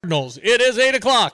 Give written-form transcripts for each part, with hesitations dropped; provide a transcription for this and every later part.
Cardinals. It is 8 o'clock.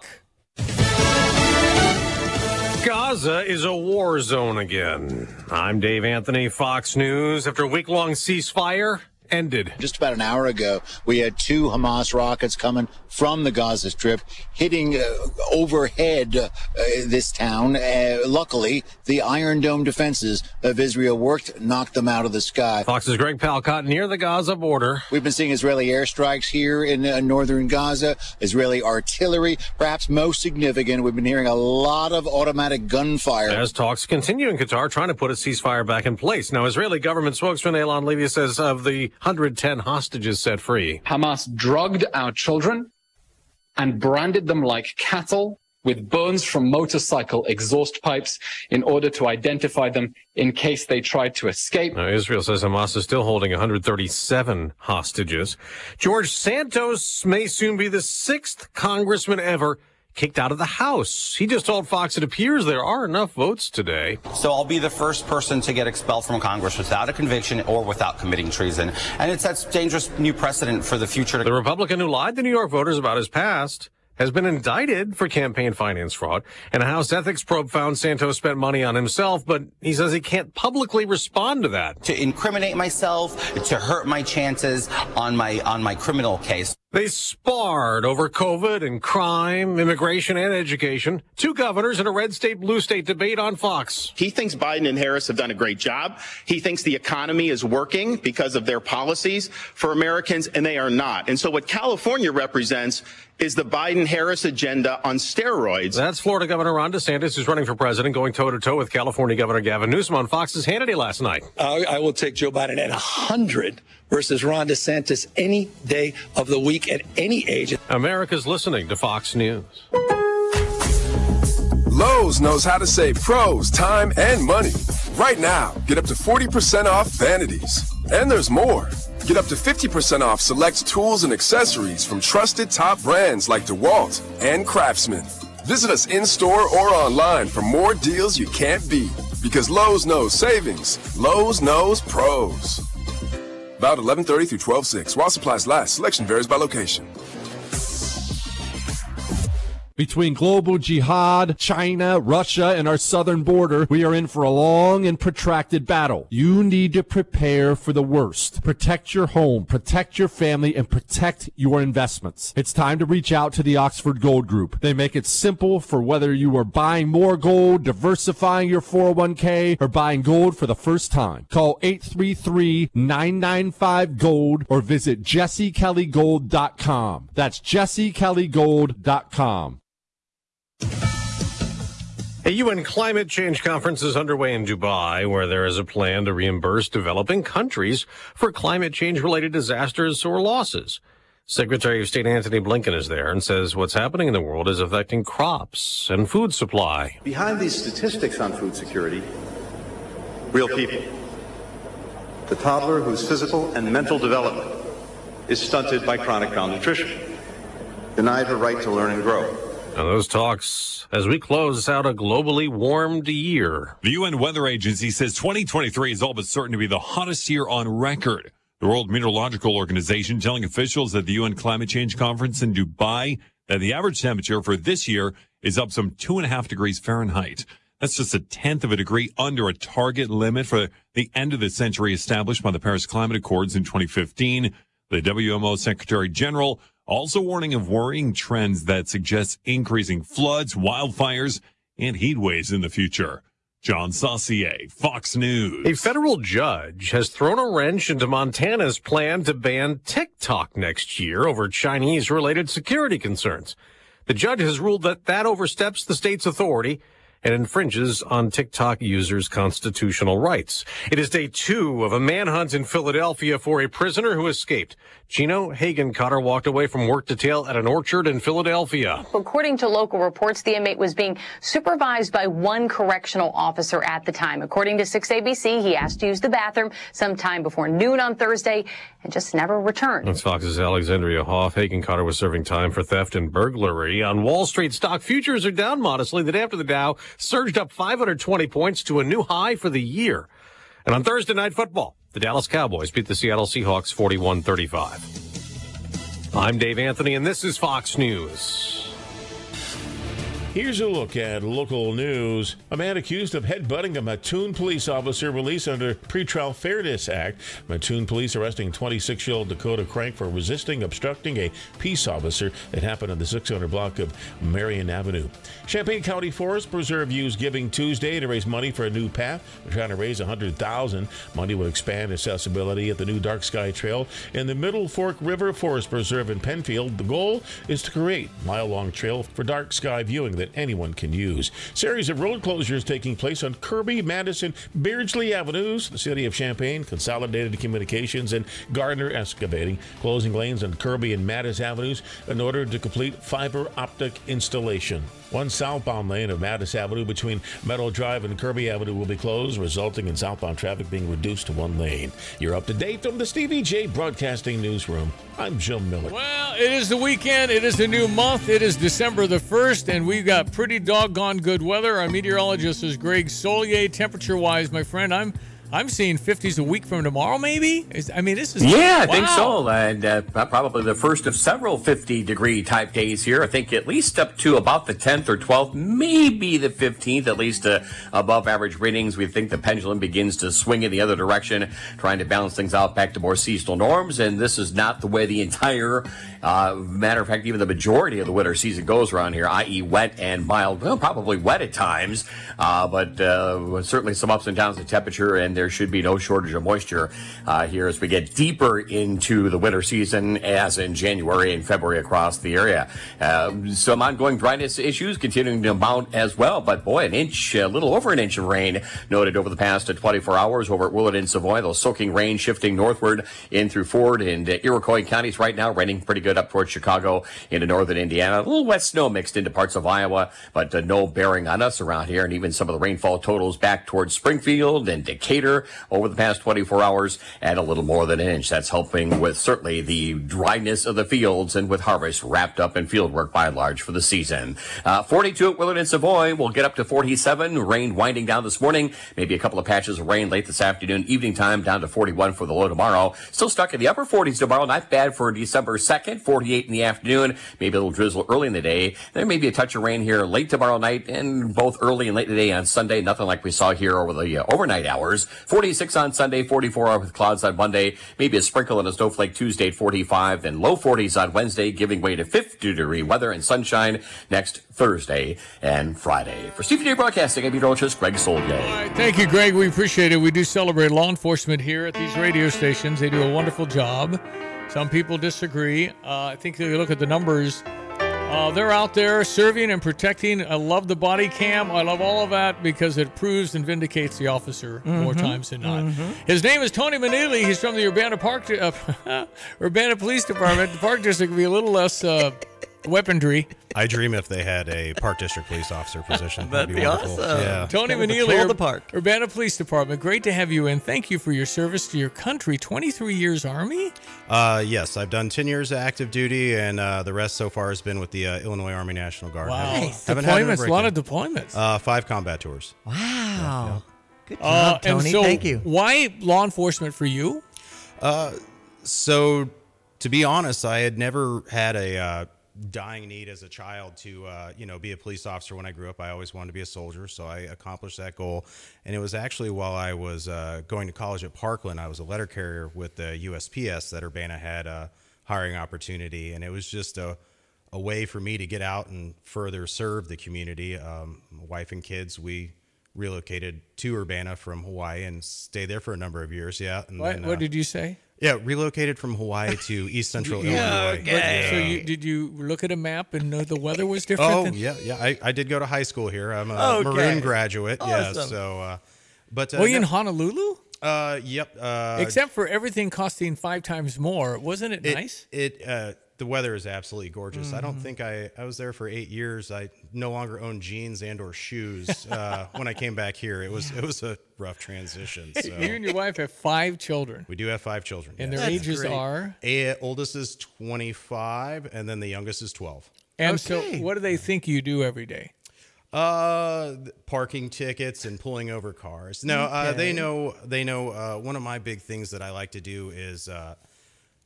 Gaza is a war zone again. I'm Dave Anthony, Fox News. After a week-long ceasefire ended. Just about an hour ago, we had 2 Hamas rockets coming from the Gaza Strip, hitting overhead this town. Luckily, the Iron Dome defenses of Israel worked, knocked them out of the sky. Fox's Greg Palcott near the Gaza border. We've been seeing Israeli airstrikes here in northern Gaza, Israeli artillery, perhaps most significant. We've been hearing a lot of automatic gunfire. As talks continue in Qatar, trying to put a ceasefire back in place. Now, Israeli government spokesman Eylon Levy says of the 110 hostages set free, Hamas drugged our children and branded them like cattle with burns from motorcycle exhaust pipes in order to identify them in case they tried to escape. Now, Israel says Hamas is still holding 137 hostages. George Santos may soon be the 6th congressman ever kicked out of the House. He just told Fox it appears there are enough votes today. So I'll be the first person to get expelled from Congress without a conviction or without committing treason. And it sets dangerous new precedent for the future. The Republican who lied to New York voters about his past has been indicted for campaign finance fraud, and a House ethics probe found Santos spent money on himself, but he says he can't publicly respond to that. To incriminate myself, to hurt my chances on my criminal case. They sparred over COVID and crime, immigration, and education. 2 governors in a red state, blue state debate on Fox. He thinks Biden and Harris have done a great job. He thinks the economy is working because of their policies for Americans, and they are not. And so what California represents is the Biden-Harris agenda on steroids. That's Florida Governor Ron DeSantis, who's running for president, going toe-to-toe with California Governor Gavin Newsom on Fox's Hannity last night. I will take Joe Biden at 100 versus Ron DeSantis any day of the week at any age. America's listening to Fox News. Lowe's knows how to save pros time and money. Right now, get up to 40% off vanities. And there's more. Get up to 50% off select tools and accessories from trusted top brands like DeWalt and Craftsman. Visit us in-store or online for more deals you can't beat. Because Lowe's knows savings. Lowe's knows pros. About 11/30 through 12/6. While supplies last, selection varies by location. Between global jihad, China, Russia, and our southern border, we are in for a long and protracted battle. You need to prepare for the worst. Protect your home, protect your family, and protect your investments. It's time to reach out to the Oxford Gold Group. They make it simple for whether you are buying more gold, diversifying your 401k, or buying gold for the first time. Call 833-995-GOLD or visit jessekellygold.com. That's jessekellygold.com. A UN climate change conference is underway in Dubai, where there is a plan to reimburse developing countries for climate change-related disasters or losses. Secretary of State Antony Blinken is there and says what's happening in the world is affecting crops and food supply. Behind these statistics on food security, real people. The toddler whose physical and mental development is stunted by chronic malnutrition, denied her right to learn and grow. Now, those talks as we close out a globally warmed year. The UN Weather Agency says 2023 is all but certain to be the hottest year on record. The World Meteorological Organization telling officials at the UN Climate Change Conference in Dubai that the average temperature for this year is up some 2.5 degrees Fahrenheit. That's just 1/10 of a degree under a target limit for the end of the century established by the Paris Climate Accords in 2015. The WMO Secretary General also warning of worrying trends that suggest increasing floods, wildfires, and heat waves in the future. John Saucier, Fox News. A federal judge has thrown a wrench into Montana's plan to ban TikTok next year over Chinese-related security concerns. The judge has ruled that oversteps the state's authority and infringes on TikTok users' constitutional rights. It is day 2 of a manhunt in Philadelphia for a prisoner who escaped. Gino Hagencotter walked away from work detail at an orchard in Philadelphia. According to local reports, the inmate was being supervised by one correctional officer at the time. According to 6ABC, he asked to use the bathroom sometime before noon on Thursday and just never returned. That's Fox's Alexandria Hoff. Hagencotter was serving time for theft and burglary. On Wall Street, stock futures are down modestly. The day after the Dow surged up 520 points to a new high for the year. And on Thursday Night Football, the Dallas Cowboys beat the Seattle Seahawks 41-35. I'm Dave Anthony, and this is Fox News. Here's a look at local news. A man accused of headbutting a Mattoon police officer released under Pretrial Fairness Act. Mattoon police arresting 26-year-old Dakota Crank for resisting obstructing a peace officer. It happened on the 600 block of Marion Avenue. Champaign County Forest Preserve used Giving Tuesday to raise money for a new path. They're trying to raise $100,000. Money will expand accessibility at the new Dark Sky Trail in the Middle Fork River Forest Preserve in Penfield. The goal is to create a mile-long trail for dark sky viewing that anyone can use. Series of road closures taking place on Kirby, Madison, Beardsley Avenues. The city of Champaign, Consolidated Communications, and Gardner Excavating closing lanes on Kirby and Madison Avenues in order to complete fiber optic installation. One southbound lane of Madison Avenue between Meadow Drive and Kirby Avenue will be closed, resulting in southbound traffic being reduced to one lane. You're up to date from the Stevie J Broadcasting Newsroom. I'm Jim Miller. Well, it is the weekend. It is a new month. It is December the 1st, and we've got pretty doggone good weather. Our meteorologist is Greg Solier. Temperature-wise, my friend, I'm seeing 50s a week from tomorrow, maybe? This is... Yeah, I wow. think so. And probably the first of several 50-degree type days here. I think at least up to about the 10th or 12th, maybe the 15th, at least above average readings. We think the pendulum begins to swing in the other direction, trying to balance things out back to more seasonal norms. And this is not the way the entire, matter of fact, even the majority of the winter season goes around here, i.e. wet and mild. Well, probably wet at times, but certainly some ups and downs in temperature, and there should be no shortage of moisture here as we get deeper into the winter season, as in January and February across the area. Some ongoing dryness issues continuing to mount as well, but boy, a little over an inch of rain noted over the past 24 hours over at Willard and Savoy. Those soaking rain shifting northward in through Ford and Iroquois counties right now, raining pretty good up towards Chicago into northern Indiana. A little wet snow mixed into parts of Iowa, but no bearing on us around here, and even some of the rainfall totals back towards Springfield and Decatur over the past 24 hours at a little more than an inch. That's helping with certainly the dryness of the fields and with harvest wrapped up in field work by and large for the season. 42 at Willard and Savoy. We'll get up to 47. Rain winding down this morning. Maybe a couple of patches of rain late this afternoon. Evening time down to 41 for the low tomorrow. Still stuck in the upper 40s tomorrow. Not bad for December 2nd. 48 in the afternoon. Maybe a little drizzle early in the day. There may be a touch of rain here late tomorrow night and both early and late today on Sunday. Nothing like we saw here over the overnight hours. 46 on Sunday, 44 with clouds on Monday, maybe a sprinkle and a snowflake Tuesday at 45, then low 40s on Wednesday, giving way to 50-degree weather and sunshine next Thursday and Friday. For Stevie J Broadcasting, I'm meteorologist Greg Solier. All right, thank you, Greg. We appreciate it. We do celebrate law enforcement here at these radio stations. They do a wonderful job. Some people disagree. I think if you look at the numbers, they're out there serving and protecting. I love the body cam. I love all of that because it proves and vindicates the officer more times than not. His name is Tony Manili. He's from the Urbana Police Department. The Park District will be a little less weaponry. I dream if they had a Park District police officer position. That'd be wonderful. awesome. Yeah. Tony Manili, Urbana Police Department. Great to have you in. Thank you for your service to your country. 23 years Army? Yes, I've done 10 years of active duty, and the rest so far has been with the Illinois Army National Guard. Wow. Nice. Deployments, a lot of deployments. 5 combat tours. Wow. Good job, Tony. And so thank you. Why law enforcement for you? So, to be honest, I had never had a dying need as a child to be a police officer. When I grew up, I always wanted to be a soldier, so I accomplished that goal. And it was actually while I was going to college at Parkland, I was a letter carrier with the USPS that Urbana had a hiring opportunity, and it was just a way for me to get out and further serve the community. My wife and kids, we relocated to Urbana from Hawaii and stayed there for a number of years. Yeah. And what did you say? Yeah, relocated from Hawaii to East Central Illinois. Okay. So did you look at a map and know the weather was different? Oh, yeah. I did go to high school here. I'm a Maroon graduate. Awesome. Yeah, so, but... Were you in Honolulu? Yep. Except for everything costing 5 times more. Wasn't it nice? The weather is absolutely gorgeous. I don't think I was there for 8 years. I no longer own jeans and or shoes when I came back here. It was a rough transition. So. You and your wife have 5 children. We do have 5 children. And their ages are? Oldest is 25, and then the youngest is 12. And so what do they think you do every day? Parking tickets and pulling over cars. No, they know one of my big things that I like to do is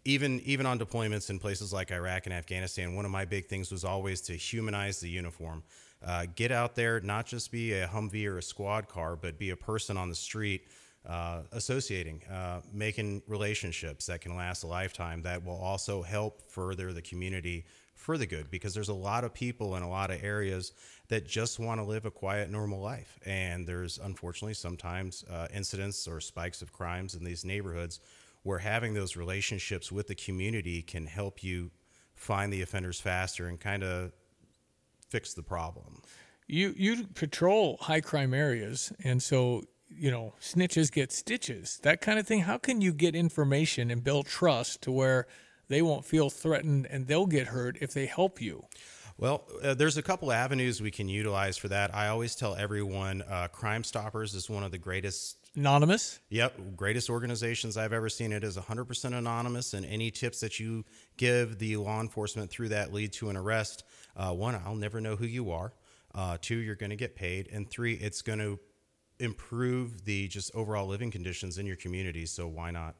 even on deployments in places like Iraq and Afghanistan, one of my big things was always to humanize the uniform. Get out there, not just be a Humvee or a squad car, but be a person on the street, associating, making relationships that can last a lifetime, that will also help further the community for the good, because there's a lot of people in a lot of areas that just want to live a quiet, normal life. And there's unfortunately sometimes incidents or spikes of crimes in these neighborhoods, where having those relationships with the community can help you find the offenders faster and kind of fix the problem. You patrol high crime areas, and so, snitches get stitches, that kind of thing. How can you get information and build trust to where they won't feel threatened and they'll get hurt if they help you? Well, there's a couple avenues we can utilize for that. I always tell everyone Crime Stoppers is one of the greatest. Anonymous? Yep, greatest organizations I've ever seen. It is 100% anonymous, and any tips that you give the law enforcement through that lead to an arrest. One, I'll never know who you are. Two, you're going to get paid. And three, it's going to improve the just overall living conditions in your community. So why not?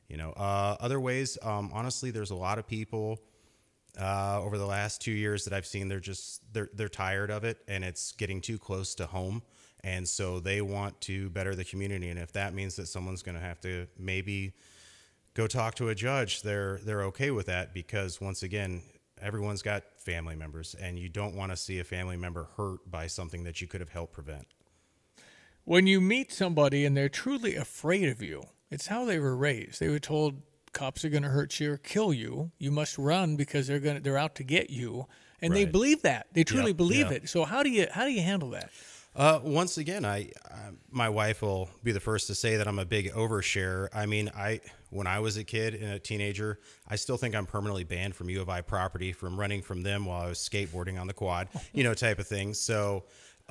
Other ways, honestly, there's a lot of people over the last 2 years that I've seen, they're tired of it, and it's getting too close to home. And so they want to better the community. And if that means that someone's going to have to maybe go talk to a judge, they're okay with that, because once again, everyone's got family members, and you don't want to see a family member hurt by something that you could have helped prevent. When you meet somebody and they're truly afraid of you, it's how they were raised. They were told cops are going to hurt you or kill you. You must run because they're out to get you, and they believe that. They truly believe it. So how do you handle that? Once again, my wife will be the first to say that I'm a big oversharer. I mean, when I was a kid and a teenager, I still think I'm permanently banned from U of I property from running from them while I was skateboarding on the quad, type of thing. So,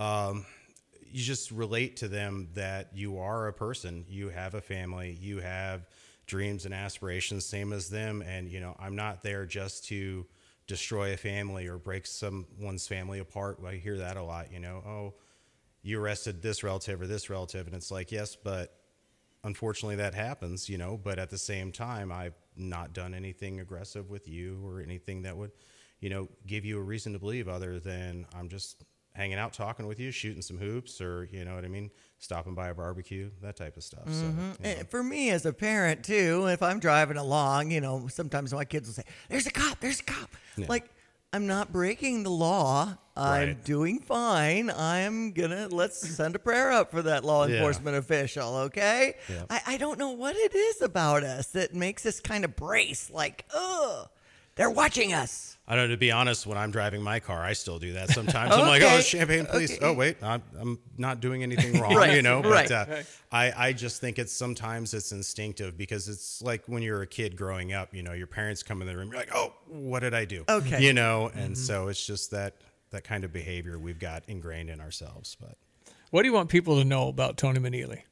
you just relate to them that you are a person, you have a family, you have dreams and aspirations, same as them. And, I'm not there just to destroy a family or break someone's family apart. I hear that a lot, oh, you arrested this relative or this relative. And it's like, yes, but unfortunately that happens, but at the same time, I've not done anything aggressive with you or anything that would, give you a reason to believe other than I'm just hanging out, talking with you, shooting some hoops, or, stopping by a barbecue, that type of stuff. Mm-hmm. So, for me as a parent too, if I'm driving along, sometimes my kids will say, there's a cop. Yeah. Like, I'm not breaking the law. I'm doing fine. Let's send a prayer up for that law enforcement official, okay? Yeah. I don't know what it is about us that makes us kind of brace, like, they're watching us. I don't know, to be honest, when I'm driving my car, I still do that sometimes. I'm like, oh, Champaign Police. Okay. Oh, wait, I'm not doing anything wrong, But I just think sometimes it's instinctive, because it's like when you're a kid growing up, your parents come in the room, you're like, oh, what did I do? Okay. And so it's just that kind of behavior we've got ingrained in ourselves. But what do you want people to know about Tony Manili?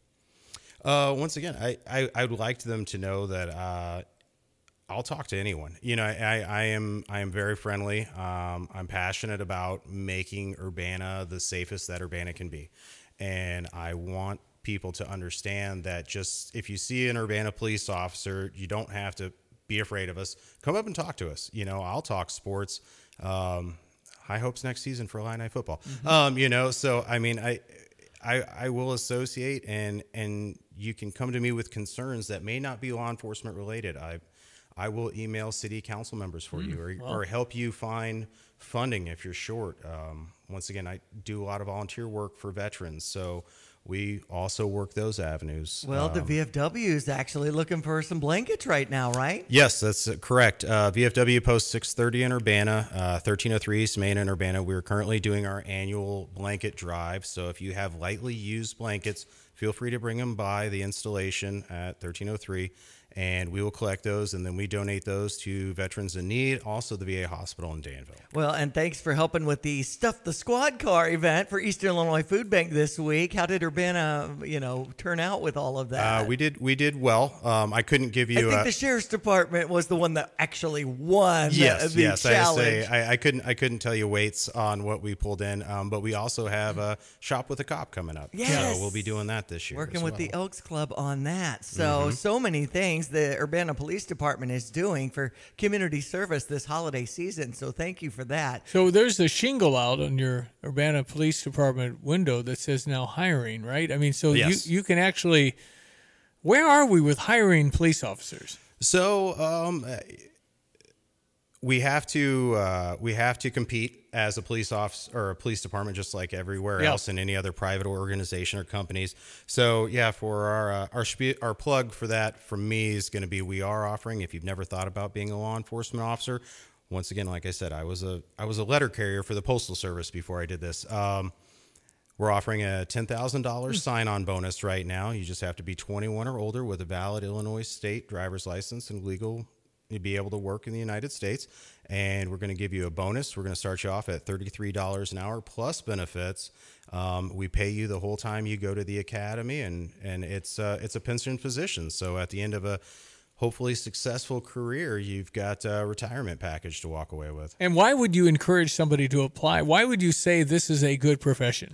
Once again, I would like them to know that I'll talk to anyone. I am very friendly. I'm passionate about making Urbana the safest that Urbana can be. And I want people to understand that just if you see an Urbana police officer, you don't have to be afraid of us. Come up and talk to us. I'll talk sports. High hopes next season for Illini football. Mm-hmm. So I mean, I will associate, and you can come to me with concerns that may not be law enforcement related. I will email city council members for you, or help you find funding if you're short. Once again, I do a lot of volunteer work for veterans, so we also work those avenues. Well, the VFW is actually looking for some blankets right now, right? Yes, that's correct. VFW Post 630 in Urbana, 1303 East Main in Urbana. We're currently doing our annual blanket drive, so if you have lightly used blankets, feel free to bring them by the installation at 1303. And we will collect those, and then we donate those to veterans in need, also the VA hospital in Danville. Well, and thanks for helping with the Stuff the Squad Car event for Eastern Illinois Food Bank this week. How did Urbana, turn out with all of that? We did well. I couldn't give you. I think the sheriff's department was the one that actually won the challenge. I couldn't tell you weights on what we pulled in, but we also have a Shop with a Cop coming up. Yes. So we'll be doing that this year. Working with the Elks Club on that. So many things. things the Urbana Police Department is doing for community service this holiday season. So thank you for that. So there's a shingle out on your Urbana Police Department window that says now hiring, right? I mean, so Yes. you can actually, where are we with hiring police officers? So we have to compete as a police office or a police department, just like everywhere else in any other private organization or companies. So yeah, for our plug for that from me is going to be, we are offering, if you've never thought about being a law enforcement officer, once again, like I said, I was a letter carrier for the Postal Service before I did this. We're offering a $10,000 sign-on bonus right now. You just have to be 21 or older with a valid Illinois state driver's license and legal to be able to work in the United States. And we're going to give you a bonus. We're going to start you off at $33 an hour plus benefits. We pay you the whole time you go to the academy, and it's a pension position. So at the end of a hopefully successful career, you've got a retirement package to walk away with. And why would you encourage somebody to apply? Why would you say this is a good profession?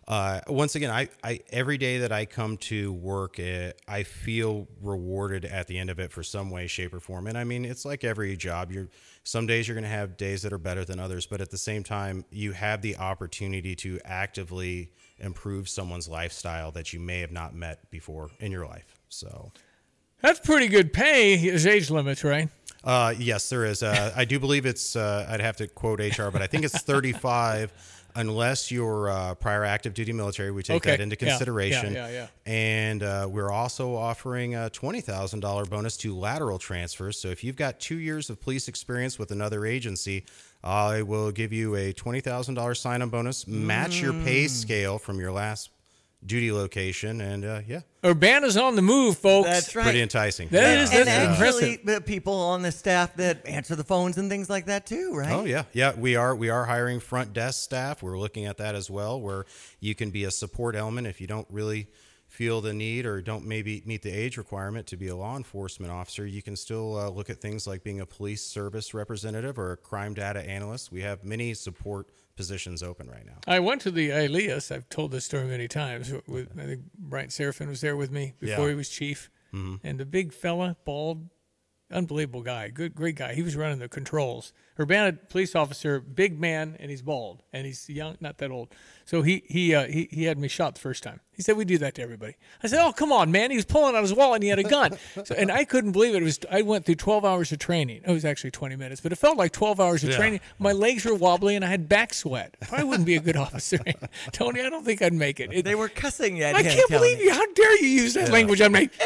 Once again, I every day that I come to work, I feel rewarded at the end of it for some way, shape, or form. And I mean, it's like every job. Some days you're going to have days that are better than others, but at the same time, you have the opportunity to actively improve someone's lifestyle that you may have not met before in your life. So that's pretty good pay. There's age limits, right? Yes, there is. I do believe it's, I'd have to quote HR, but I think it's 35 unless you're prior active duty military. We take that into consideration. Yeah. And we're also offering a $20,000 bonus to lateral transfers. So if you've got 2 years of police experience with another agency, I will give you a $20,000 sign-on bonus, match your pay scale from your last duty location, and Urbana's on the move, folks. That's right. Pretty enticing. That is actually the people on the staff that answer the phones and things like that too, right? Oh yeah. We are hiring front desk staff. We're looking at that as well, where you can be a support element if you don't really feel the need or don't maybe meet the age requirement to be a law enforcement officer. You can still look at things like being a police service representative or a crime data analyst. We have many support positions open right now. I went to the Elias. I've told this story many times. I think Brian Serafin was there with me before he was chief. Mm-hmm. And the big fella, bald, unbelievable guy, great guy. He was running the controls. Urbana police officer, big man, and he's bald, and he's young, not that old. So he had me shot the first time. He said, we do that to everybody. I said, oh, come on, man. He was pulling out his wallet, and he had a gun. And I couldn't believe it. I went through 12 hours of training. It was actually 20 minutes, but it felt like 12 hours of training. My legs were wobbly, and I had back sweat. I wouldn't be a good officer. Tony, I don't think I'd make it. They were cussing at I can't believe you. How dare you use that language? I'm like,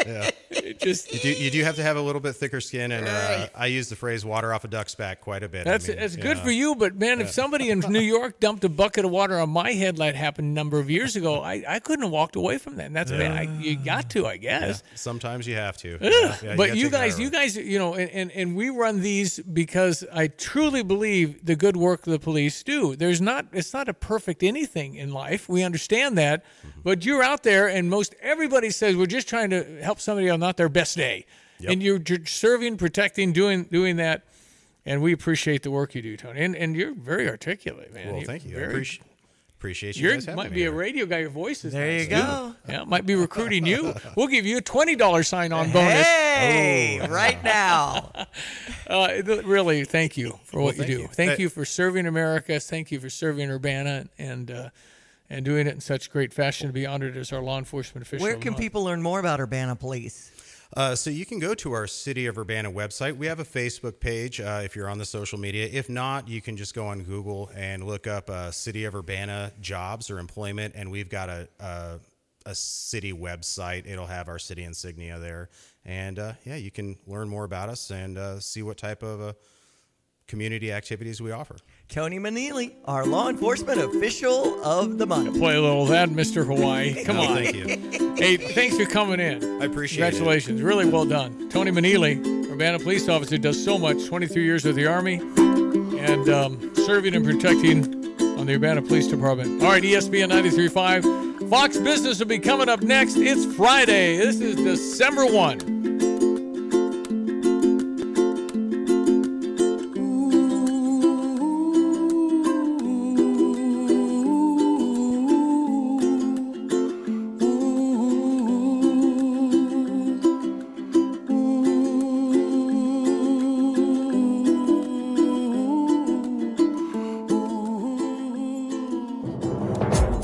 you do have to have a little bit thicker skin, and I use the phrase water off a duck's back quite a bit. That's good for you, but man, if somebody in New York dumped a bucket of water on my head like happened a number of years ago, I couldn't have walked away from that. And that's you got to, I guess. Yeah. Sometimes you have to. But you guys, and we run these because I truly believe the good work the police do. It's not a perfect anything in life. We understand that, but you're out there, and most everybody says we're just trying to help somebody on not their best day, and you're serving, protecting, doing that. And we appreciate the work you do, Tony. And you're very articulate, man. Well, thank you. Appreciate you guys having might me be here. A radio guy. Your voice is there. Nice. You go. Yeah, might be recruiting you. We'll give you a $20 sign-on bonus. Hey, right now. Really, thank you for what you do. You. Thank you for serving America. Thank you for serving Urbana and doing it in such great fashion to be honored as our law enforcement official. Where can people learn more about Urbana Police? So you can go to our City of Urbana website. We have a Facebook page if you're on the social media. If not, you can just go on Google and look up City of Urbana jobs or employment, and we've got a city website. It'll have our city insignia there. And, you can learn more about us and see what type of community activities we offer. Tony Manili, our law enforcement official of the month. Play a little of that, Mr. Hawaii. Come on. Thank you. Hey, thanks for coming in. I appreciate it. Congratulations. Really well done. Tony Manili, Urbana police officer, does so much. 23 years with the Army and serving and protecting on the Urbana Police Department. All right, ESPN 93.5. Fox Business will be coming up next. It's Friday. This is December 1.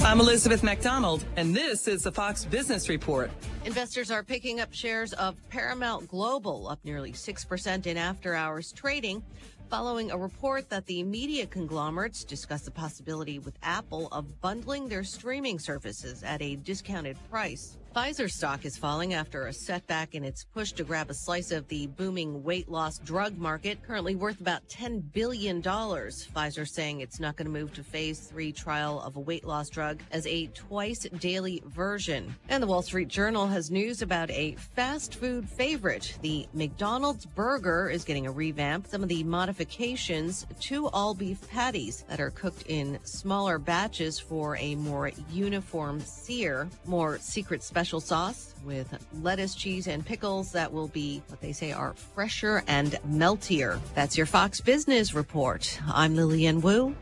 I'm Elizabeth McDonald, and this is the Fox Business Report. Investors are picking up shares of Paramount Global, up nearly 6% in after-hours trading, following a report that the media conglomerates discuss the possibility with Apple of bundling their streaming services at a discounted price. Pfizer stock is falling after a setback in its push to grab a slice of the booming weight loss drug market, currently worth about $10 billion. Pfizer saying it's not going to move to phase 3 trial of a weight loss drug as a twice-daily version. And the Wall Street Journal has news about a fast food favorite. The McDonald's burger is getting a revamp. Some of the modifications, 2 all-beef patties that are cooked in smaller batches for a more uniform sear, more secret special sauce with lettuce, cheese, and pickles that will be what they say are fresher and meltier. That's your Fox Business Report. I'm Lillian Wu.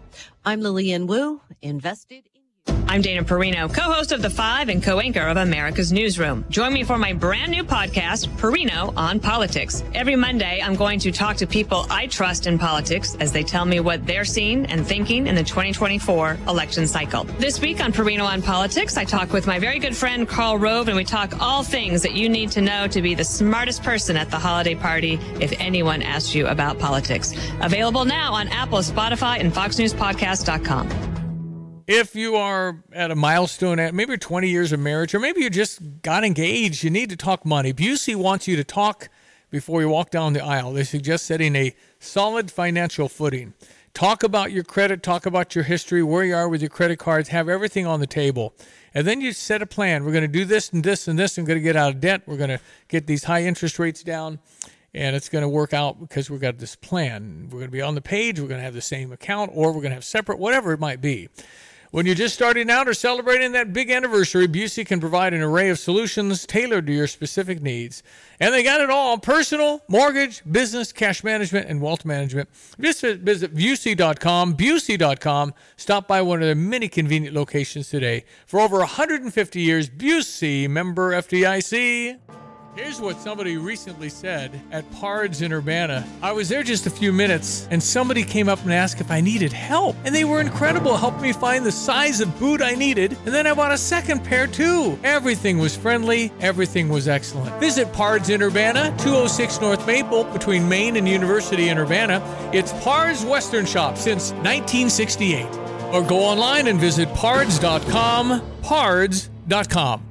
Invested. I'm Dana Perino, co-host of The Five and co-anchor of America's Newsroom. Join me for my brand new podcast, Perino on Politics. Every Monday, I'm going to talk to people I trust in politics as they tell me what they're seeing and thinking in the 2024 election cycle. This week on Perino on Politics, I talk with my very good friend, Karl Rove, and we talk all things that you need to know to be the smartest person at the holiday party if anyone asks you about politics. Available now on Apple, Spotify, and FoxNewsPodcast.com. If you are at a milestone at maybe 20 years of marriage, or maybe you just got engaged, you need to talk money. Busey wants you to talk before you walk down the aisle. They suggest setting a solid financial footing. Talk about your credit, talk about your history, where you are with your credit cards, have everything on the table. And then you set a plan. We're going to do this and this and this. I'm going to get out of debt. We're going to get these high interest rates down. And it's going to work out because we've got this plan. We're going to be on the page. We're going to have the same account, or we're going to have separate, whatever it might be. When you're just starting out or celebrating that big anniversary, Busey can provide an array of solutions tailored to your specific needs. And they got it all: personal, mortgage, business, cash management, and wealth management. Just visit Busey.com, Busey.com. Stop by one of their many convenient locations today. For over 150 years, Busey, member FDIC. Here's what somebody recently said at Pards in Urbana. I was there just a few minutes, and somebody came up and asked if I needed help. And they were incredible, helped me find the size of boot I needed, and then I bought a second pair too. Everything was friendly, everything was excellent. Visit Pards in Urbana, 206 North Maple, between Main and University in Urbana. It's Pards Western Shop since 1968. Or go online and visit pards.com, pards.com.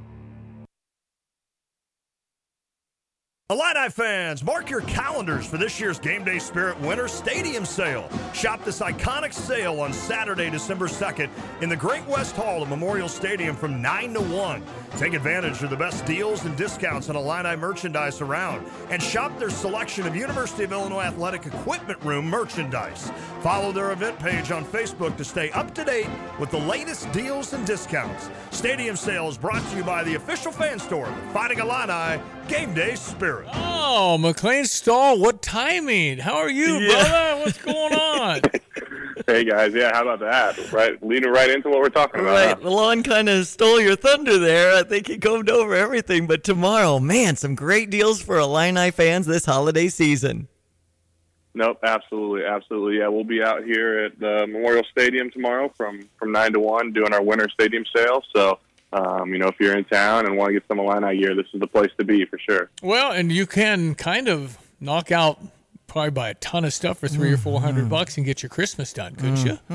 Illini fans, mark your calendars for this year's Game Day Spirit Winter Stadium Sale. Shop this iconic sale on Saturday, December 2nd in the Great West Hall of Memorial Stadium from 9 to 1. Take advantage of the best deals and discounts on Illini merchandise around, and shop their selection of University of Illinois Athletic Equipment Room merchandise. Follow their event page on Facebook to stay up to date with the latest deals and discounts. Stadium Sale is brought to you by the official fan store, the Fighting Illini Game Day Spirit. Oh, McLean Stahl, what timing? How are you, brother? What's going on? Hey, guys. Yeah, how about that? Right, leading right into what we're talking about. Right. Huh? Lon kind of stole your thunder there. I think he combed over everything. But tomorrow, man, some great deals for Illini fans this holiday season. Nope, absolutely, absolutely. Yeah, we'll be out here at the Memorial Stadium tomorrow from 9 to 1 doing our winter stadium sale. So, if you're in town and want to get some Illini gear, this is the place to be for sure. Well, and you can kind of knock out probably buy a ton of stuff for $300 or $400 and get your Christmas done, couldn't you?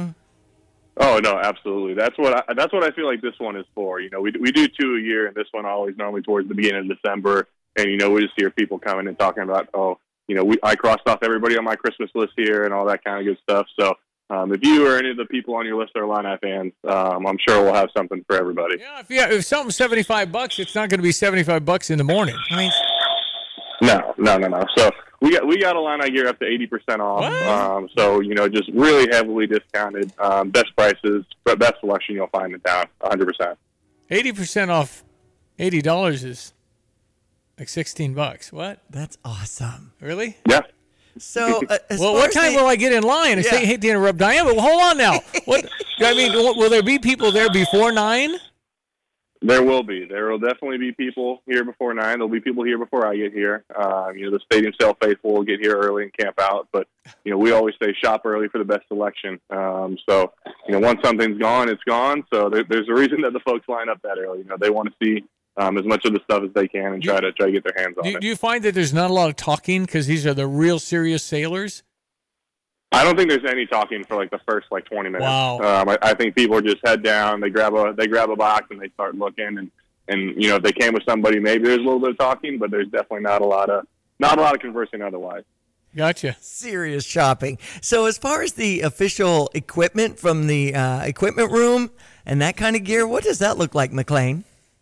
Oh no, absolutely. That's what I feel like this one is for. You know, we do 2 a year, and this one always normally towards the beginning of December. And we just hear people coming and talking about, I crossed off everybody on my Christmas list here and all that kind of good stuff. So if you or any of the people on your list are Illini fans, I'm sure we'll have something for everybody. Yeah, if something's $75, it's not going to be $75 in the morning. I mean, no. So we got Illini gear up to 80% off. So just really heavily discounted, best prices, but best selection you'll find in town, 100%. 80% off $80 is like $16. What? That's awesome. Really? Yeah. So, what time will I get in line? I hate to interrupt Diane, but hold on now. Will there be people there before 9? There will be. There will definitely be people here before 9. There'll be people here before I get here. The stadium sale faithful will get here early and camp out. But, we always say shop early for the best selection. So once something's gone, it's gone. So there's a reason that the folks line up that early. They want to see as much of the stuff as they can and try to get their hands on it. Do you find that there's not a lot of talking because these are the real serious sailors? I don't think there's any talking for like the first 20 minutes. Wow. I think people just head down, they grab a box and they start looking, and if they came with somebody, maybe there's a little bit of talking, but there's definitely not a lot of conversing otherwise. Gotcha. Serious shopping. So as far as the official equipment from the equipment room and that kind of gear, what does that look like, McLean?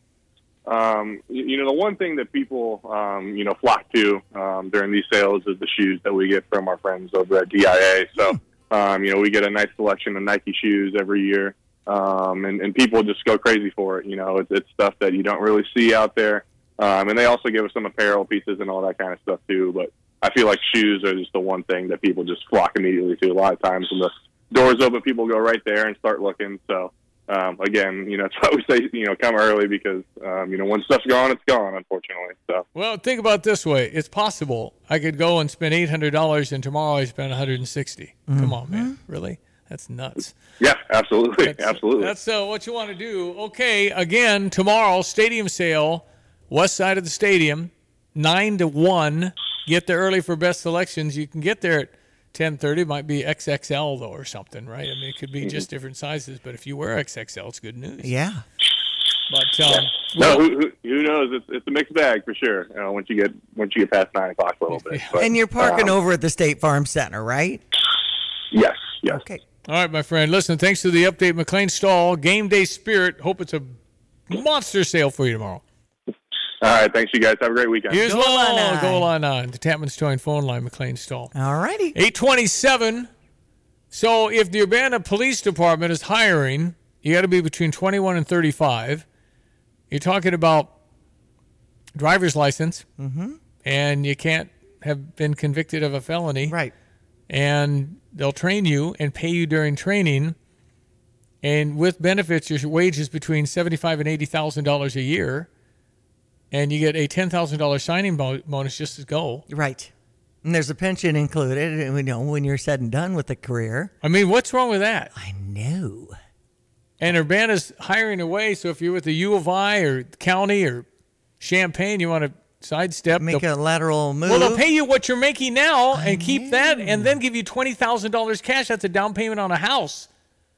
The one thing that people, flock to during these sales is the shoes that we get from our friends over at DIA. So, we get a nice selection of Nike shoes every year, and people just go crazy for it. It's stuff that you don't really see out there. And they also give us some apparel pieces and all that kind of stuff too. But I feel like shoes are just the one thing that people just flock immediately to. A lot of times when the doors open, people go right there and start looking. So, again, that's why we say, come early because, when stuff's gone, it's gone, unfortunately. So. Well, think about it this way. It's possible I could go and spend $800 and tomorrow I spend $160. Come on, man. Really? That's nuts. Yeah, absolutely. Absolutely. That's what you want to do. Okay, again, tomorrow, stadium sale, west side of the stadium, 9 to 1. Get there early for best selections. You can get there at 10:30. Might be XXL though or something, right? I mean, it could be just different sizes, but if you wear XXL, it's good news. Yeah. But who knows? It's a mixed bag for sure. Once you get past 9 o'clock a little bit. But, and you're parking over at the State Farm Center, right? Yes. Okay. All right, my friend. Listen, thanks for the update, McLean Stahl. Game day spirit. Hope it's a monster sale for you tomorrow. All right, thanks, you guys. Have a great weekend. Here's Goal Line 9, the Tapman's Towing phone line, McLean Stahl. All righty. 827. So if the Urbana Police Department is hiring, you got to be between 21 and 35. You're talking about driver's license, and you can't have been convicted of a felony. Right. And they'll train you and pay you during training. And with benefits, your wage is between $75,000 and $80,000 a year. And you get a $10,000 signing bonus just to go. Right. And there's a pension included, when you're said and done with the career. I mean, what's wrong with that? I know. And Urbana's hiring away, so if you're with the U of I or county or Champaign, you want to sidestep. Make a lateral move. Well, they'll pay you what you're making now and keep that and then give you $20,000 cash. That's a down payment on a house.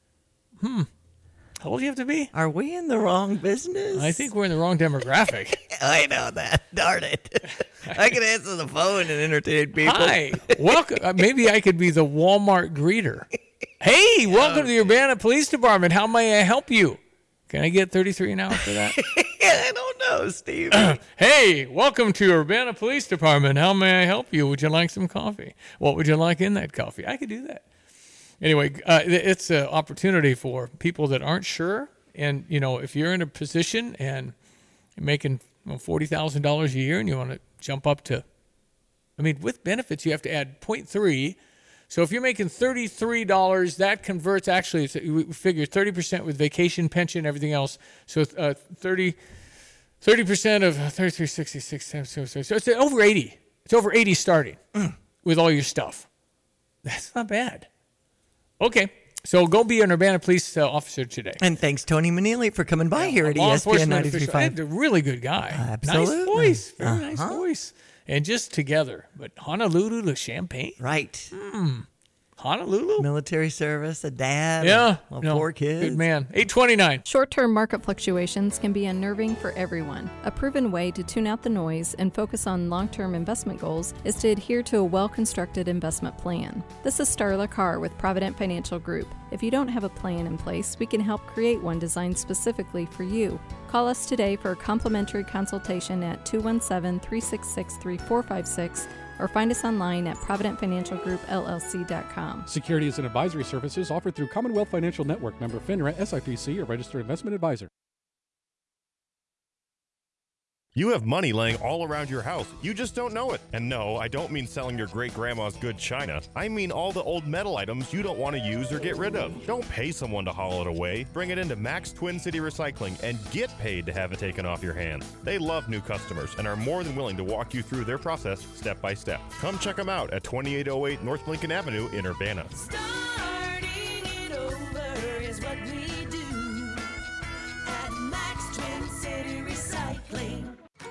How old do you have to be? Are we in the wrong business? I think we're in the wrong demographic. I know that. Darn it. I can answer the phone and entertain people. Hi. Welcome. Maybe I could be the Walmart greeter. Hey, welcome to the Urbana Police Department. How may I help you? Can I get $33 an hour for that? I don't know, Steve. Hey, welcome to Urbana Police Department. How may I help you? Would you like some coffee? What would you like in that coffee? I could do that. Anyway, it's an opportunity for people that aren't sure. And, if you're in a position and you're making $40,000 a year and you want to jump up to, with benefits, you have to add 0.3. So if you're making $33, that converts we figure 30% with vacation, pension, everything else. So 30% of 3366 times 2. So it's over 80. It's over 80 starting with all your stuff. That's not bad. Okay, so go be an Urbana police officer today. And thanks, Tony Manili, for coming by here at ESPN 93.5. A really good guy. Absolutely. Nice voice. Very nice voice. And just together. But Honolulu to Champaign? Right. Honolulu? Military service, a dad. Yeah. 4 kids. Good man. 829. Short-term market fluctuations can be unnerving for everyone. A proven way to tune out the noise and focus on long-term investment goals is to adhere to a well-constructed investment plan. This is Starla Carr with Provident Financial Group. If you don't have a plan in place, we can help create one designed specifically for you. Call us today for a complimentary consultation at 217-366-3456 or find us online at providentfinancialgroupllc.com. Securities and advisory services offered through Commonwealth Financial Network, member FINRA, SIPC, or registered investment advisor. You have money laying all around your house. You just don't know it. And no, I don't mean selling your great-grandma's good china. I mean all the old metal items you don't want to use or get rid of. Don't pay someone to haul it away. Bring it into Max Twin City Recycling and get paid to have it taken off your hands. They love new customers and are more than willing to walk you through their process step by step. Come check them out at 2808 North Lincoln Avenue in Urbana. Starting it over,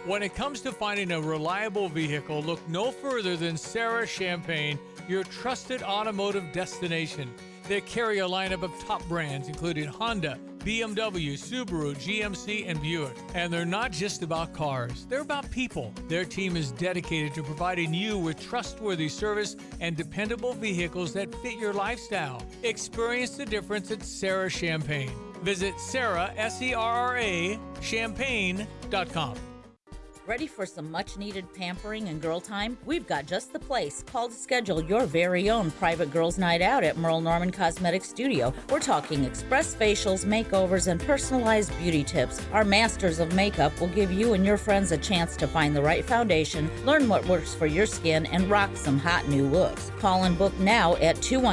When it comes to finding a reliable vehicle, look no further than Sarah Champagne, your trusted automotive destination. They carry a lineup of top brands, including Honda, BMW, Subaru, GMC, and Buick. And they're not just about cars, they're about people. Their team is dedicated to providing you with trustworthy service and dependable vehicles that fit your lifestyle. Experience the difference at Sarah Champagne. Visit Sarah, S-E-R-R-A, champagne.com. Ready for some much-needed pampering and girl time? We've got just the place. Call to schedule your very own private girls' night out at Merle Norman Cosmetics Studio. We're talking express facials, makeovers, and personalized beauty tips. Our masters of makeup will give you and your friends a chance to find the right foundation, learn what works for your skin, and rock some hot new looks. Call and book now at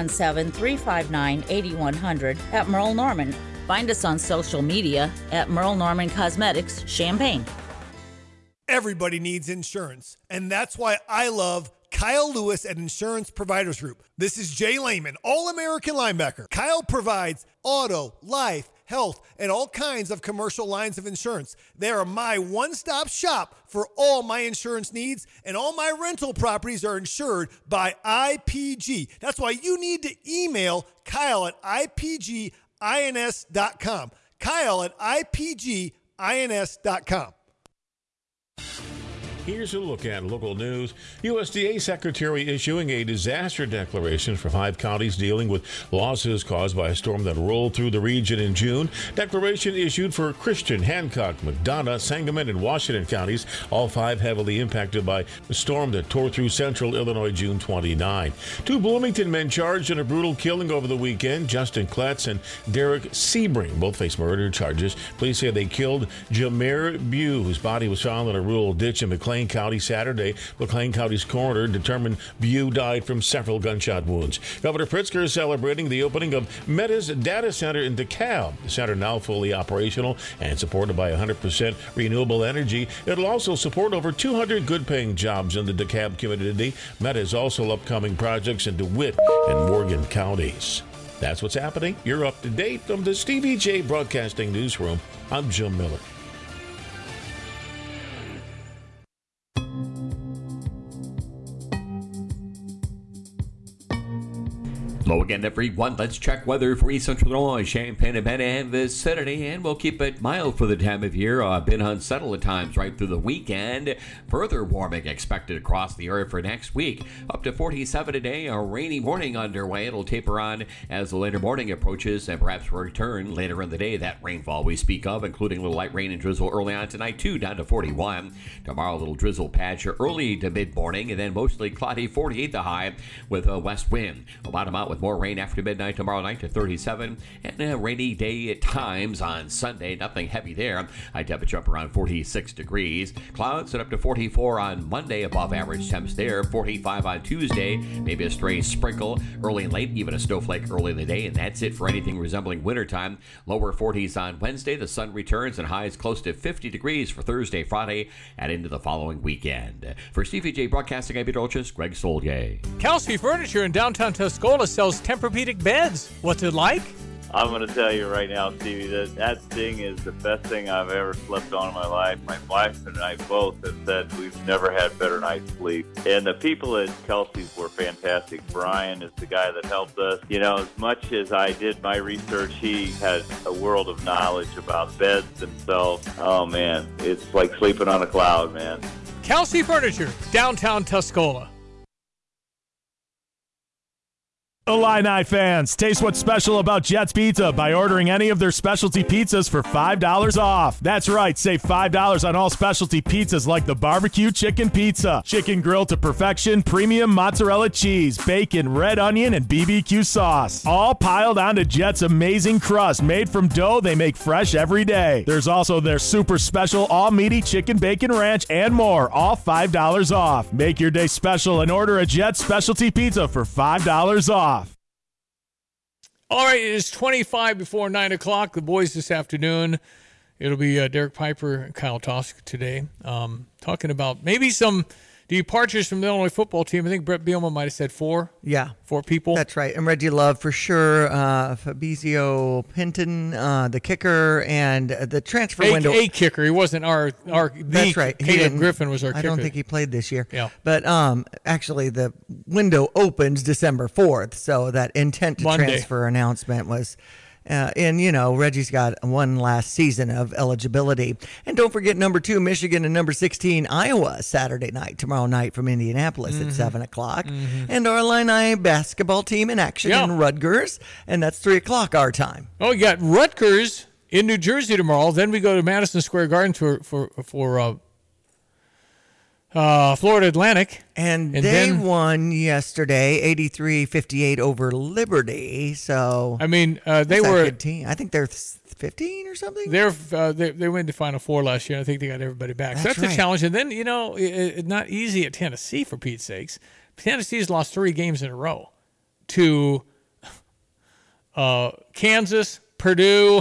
217-359-8100 at Merle Norman. Find us on social media at Merle Norman Cosmetics Champagne. Everybody needs insurance, and that's why I love Kyle Lewis at Insurance Providers Group. This is Jay Lehman, All-American linebacker. Kyle provides auto, life, health, and all kinds of commercial lines of insurance. They are my one-stop shop for all my insurance needs, and all my rental properties are insured by IPG. That's why you need to email Kyle at IPGINS.com. Kyle at IPGINS.com. Here's a look at local news. USDA Secretary issuing a disaster declaration for 5 counties dealing with losses caused by a storm that rolled through the region in June. Declaration issued for Christian, Hancock, McDonough, Sangamon, and Washington counties, all 5 heavily impacted by the storm that tore through central Illinois June 29. 2 Bloomington men charged in a brutal killing over the weekend. Justin Kletz and Derek Sebring both face murder charges. Police say they killed Jameer Bew, whose body was found in a rural ditch in McLean County Saturday. McLean County's coroner determined Bew died from several gunshot wounds. Governor Pritzker is celebrating the opening of Meta's data center in DeKalb. The center now fully operational and supported by 100% renewable energy. It'll also support over 200 good-paying jobs in the DeKalb community. Meta is also upcoming projects in DeWitt and Morgan counties. That's what's happening. You're up to date from the Stevie J Broadcasting Newsroom. I'm Jim Miller. Hello again, everyone. Let's check weather for East Central Illinois, Champaign, Urbana, and vicinity, and we'll keep it mild for the time of year. Been unsettled at times right through the weekend. Further warming expected across the area for next week. Up to 47 today. A rainy morning underway. It'll taper on as the later morning approaches, and perhaps return later in the day. That rainfall we speak of, including a little light rain and drizzle early on tonight, too, down to 41. Tomorrow, a little drizzle patch early to mid-morning, and then mostly cloudy, 48 the high, with a west wind. We'll bottom out with more rain after midnight tomorrow night to 37, and a rainy day at times on Sunday. Nothing heavy there. High temperature up around 46 degrees. Clouds at up to 44 on Monday, above average temps there. 45 on Tuesday. Maybe a stray sprinkle early and late, even a snowflake early in the day, and that's it for anything resembling wintertime. Lower 40s on Wednesday. The sun returns and highs close to 50 degrees for Thursday, Friday, and into the following weekend. For Stevie J Broadcasting, I'm Greg Soldier. Kelsey Furniture in downtown Tuscola sells Tempur-Pedic beds. What's it like? I'm going to tell you right now, Stevie, that thing is the best thing I've ever slept on in my life. My wife and I both have said we've never had better night's sleep. And the people at Kelsey's were fantastic. Brian is the guy that helped us. You know, as much as I did my research, he has a world of knowledge about beds themselves. Oh, man, it's like sleeping on a cloud, man. Kelsey Furniture, downtown Tuscola. Illini fans, taste what's special about Jets Pizza by ordering any of their specialty pizzas for $5 off. That's right, save $5 on all specialty pizzas like the barbecue chicken pizza, chicken grilled to perfection, premium mozzarella cheese, bacon, red onion, and BBQ sauce. All piled onto Jets' amazing crust made from dough they make fresh every day. There's also their super special all-meaty chicken bacon ranch and more, all $5 off. Make your day special and order a Jets specialty pizza for $5 off. All right, it is 25 before 9 o'clock. The boys this afternoon, it'll be Derek Piper and Kyle Tosk today, talking about maybe some departures from the Illinois football team. I think Brett Bielema might have said 4. Yeah. 4 people. That's right. And Reggie Love for sure. Fabrizio Pinton, the kicker, and the transfer window. A kicker. He wasn't our That's right. Caleb Griffin was our kicker. I don't think he played this year. Yeah. But actually, the window opens December 4th, so that intent to Monday. transfer announcement was. And, Reggie's got one last season of eligibility. And don't forget number 2, Michigan, and number 16, Iowa, Saturday night, tomorrow night from Indianapolis at 7 o'clock. And our Illini basketball team in action in Rutgers, and that's 3 o'clock our time. Oh, you got Rutgers in New Jersey tomorrow. Then we go to Madison Square Garden for Florida Atlantic. And they won yesterday 83-58 over Liberty. So I mean, they were were a good team. I think they're 15 or something. They went to Final Four last year. I think they got everybody back. That's a challenge. And then it's not easy at Tennessee, for Pete's sakes. Tennessee's lost 3 games in a row to Kansas, Purdue,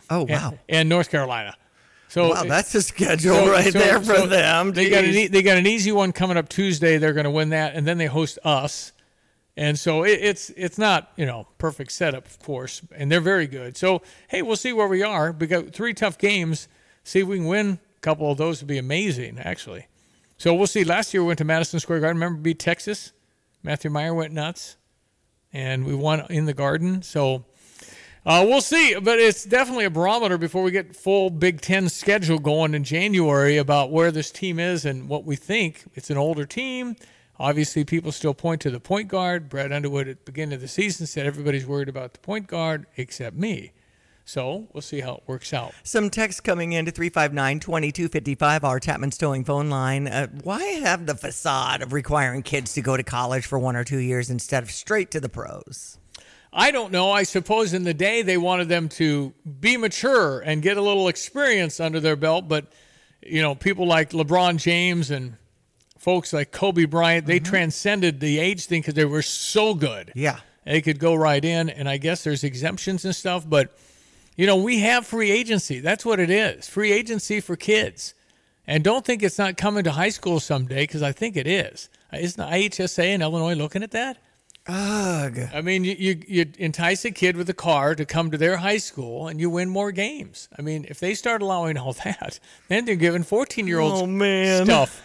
and North Carolina. So wow, that's a schedule there for them. They got an easy one coming up Tuesday. They're going to win that, and then they host us. And so it's not perfect setup, of course, and they're very good. So hey, we'll see where we are. We got 3 tough games. See if we can win a couple of those. Would be amazing, actually. So we'll see. Last year we went to Madison Square Garden. Remember, beat Texas. Matthew Meyer went nuts, and we won in the Garden. So. We'll see, but it's definitely a barometer before we get full Big Ten schedule going in January about where this team is and what we think. It's an older team. Obviously, people still point to the point guard. Brad Underwood at the beginning of the season said everybody's worried about the point guard except me. So we'll see how it works out. Some text coming in to 359-2255, our Tapman's Towing phone line. Why have the facade of requiring kids to go to college for 1 or 2 years instead of straight to the pros? I don't know. I suppose in the day they wanted them to be mature and get a little experience under their belt. But, people like LeBron James and folks like Kobe Bryant, they transcended the age thing because they were so good. Yeah. They could go right in. And I guess there's exemptions and stuff. But, we have free agency. That's what it is. Free agency for kids. And don't think it's not coming to high school someday, because I think it is. Isn't the IHSA in Illinois looking at that? Ugh. I mean, you entice a kid with a car to come to their high school, and you win more games. I mean, if they start allowing all that, then they're giving 14-year-olds stuff.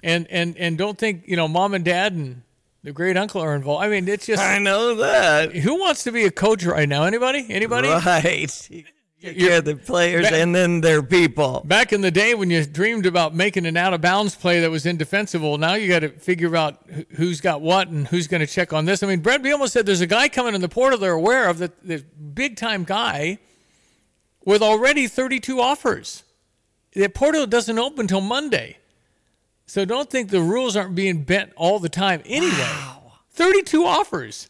And don't think, mom and dad and the great uncle are involved. I mean, it's just... I know that. Who wants to be a coach right now? Anybody? Right. You're the players and then they're people. Back in the day when you dreamed about making an out-of-bounds play that was indefensible, now you got to figure out who's got what and who's going to check on this. I mean, Brett Bielema said there's a guy coming in the portal they're aware of, the big-time guy with already 32 offers. The portal doesn't open until Monday. So don't think the rules aren't being bent all the time anyway. Wow. 32 offers.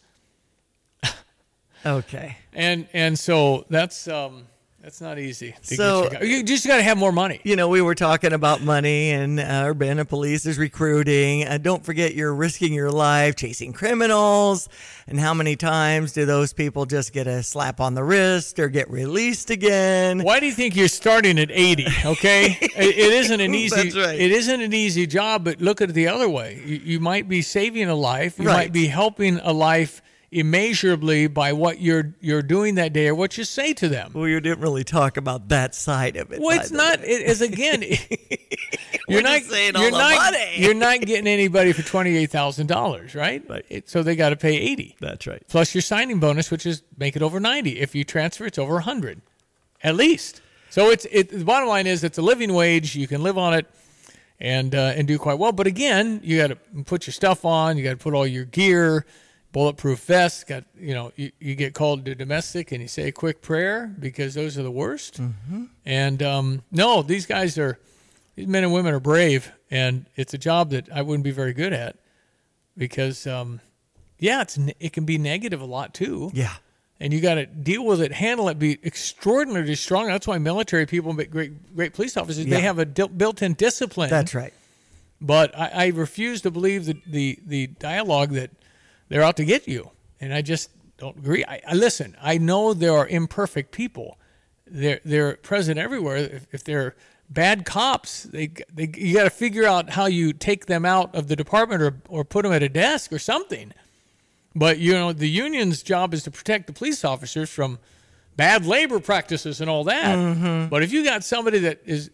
Okay. And so that's not easy. You just got to have more money. We were talking about money, and Urbana Police is recruiting. Don't forget, you're risking your life chasing criminals. And how many times do those people just get a slap on the wrist or get released again? Why do you think you're starting at 80? Okay, it isn't an easy. That's right. It isn't an easy job, but look at it the other way. You might be saving a life. You might be helping a life immeasurably by what you're doing that day or what you say to them. Well, you didn't really talk about that side of it. Well, it's not. Again, you're not getting anybody for $28,000, right? So they got to pay $80. That's right. Plus your signing bonus, which is make it over $90. If you transfer, it's over $100, at least. So the bottom line is it's a living wage. You can live on it and do quite well. But again, you got to put your stuff on. You got to put all your gear. Bulletproof vest. You get called to domestic and you say a quick prayer because those are the worst. Mm-hmm. And no, these men and women are brave, and it's a job that I wouldn't be very good at because, it can be negative a lot too. Yeah. And you got to deal with it, handle it, be extraordinarily strong. That's why military people make great police officers. Yeah. They have a built-in discipline. That's right. But I refuse to believe the dialogue that they're out to get you, and I just don't agree. I listen. I know there are imperfect people. They're present everywhere. If they're bad cops. You got to figure out how you take them out of the department or put them at a desk or something. But, the union's job is to protect the police officers from bad labor practices and all that. Mm-hmm. But if you got somebody that is,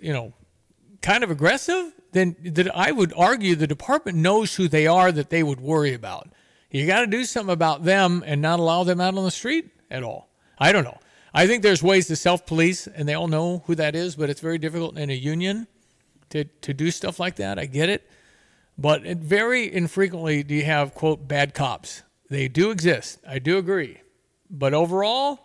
kind of aggressive, then I would argue the department knows who they are that they would worry about. You got to do something about them and not allow them out on the street at all. I don't know. I think there's ways to self-police, and they all know who that is, but it's very difficult in a union to do stuff like that. I get it. But very infrequently do you have, quote, bad cops. They do exist. I do agree. But overall,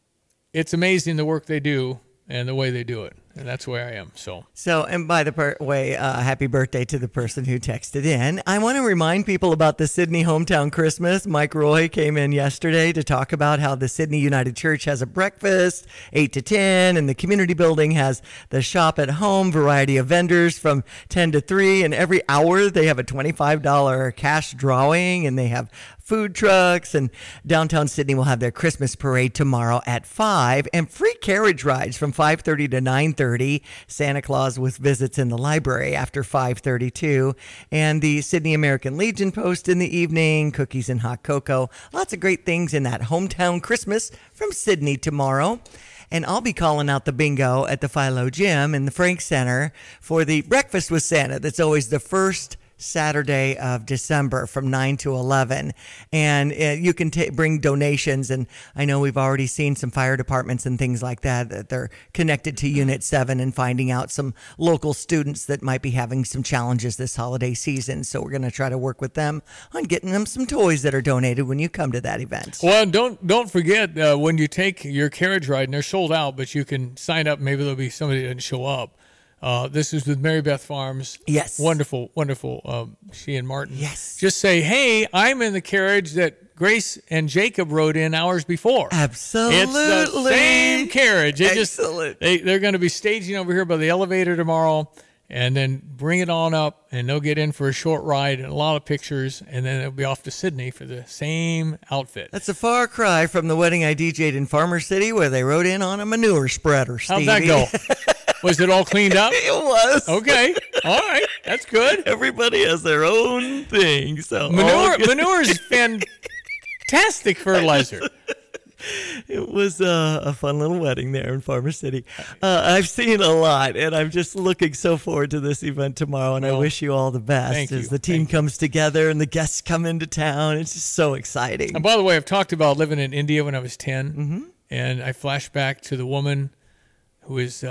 it's amazing the work they do and the way they do it. And that's where I am. So, and by the way, happy birthday to the person who texted in. I want to remind people about the Sydney Hometown Christmas. Mike Roy came in yesterday to talk about how the Sydney United Church has a breakfast, 8 to 10, and the community building has the shop at home, variety of vendors from 10 to 3. And every hour they have a $25 cash drawing, and they have food trucks, and downtown Sydney will have their Christmas parade tomorrow at 5, and free carriage rides from 5:30 to 9:30. Santa Claus with visits in the library after 5:32, and the Sydney American Legion post in the evening, cookies and hot cocoa. Lots of great things in that hometown Christmas from Sydney tomorrow. And I'll be calling out the bingo at the Philo Gym in the Frank Center for the Breakfast with Santa. That's always the first Saturday of December from 9 to 11. And you can bring donations. And I know we've already seen some fire departments and things like that they're connected to Unit 7 and finding out some local students that might be having some challenges this holiday season. So we're going to try to work with them on getting them some toys that are donated when you come to that event. Well, don't forget when you take your carriage ride, and they're sold out, but you can sign up. Maybe there'll be somebody that didn't show up. This is with Mary Beth Farms. Yes. Wonderful, wonderful. She and Martin. Yes. Just say, hey, I'm in the carriage that Grace and Jacob rode in hours before. Absolutely. It's the same carriage. Excellent. They're going to be staging over here by the elevator tomorrow, and then bring it on up, and they'll get in for a short ride and a lot of pictures, and then they'll be off to Sydney for the same outfit. That's a far cry from the wedding I DJ'd in Farmer City where they rode in on a manure spreader, Stevie. How'd that go? Was it all cleaned up? It was. Okay. All right. That's good. Everybody has their own thing. So manure is fantastic fertilizer. It was a fun little wedding there in Farmer City. I've seen a lot, and I'm just looking so forward to this event tomorrow, and I wish you all the best as the team comes together and the guests come into town. It's just so exciting. And by the way, I've talked about living in India when I was 10, and I flash back to the woman who is,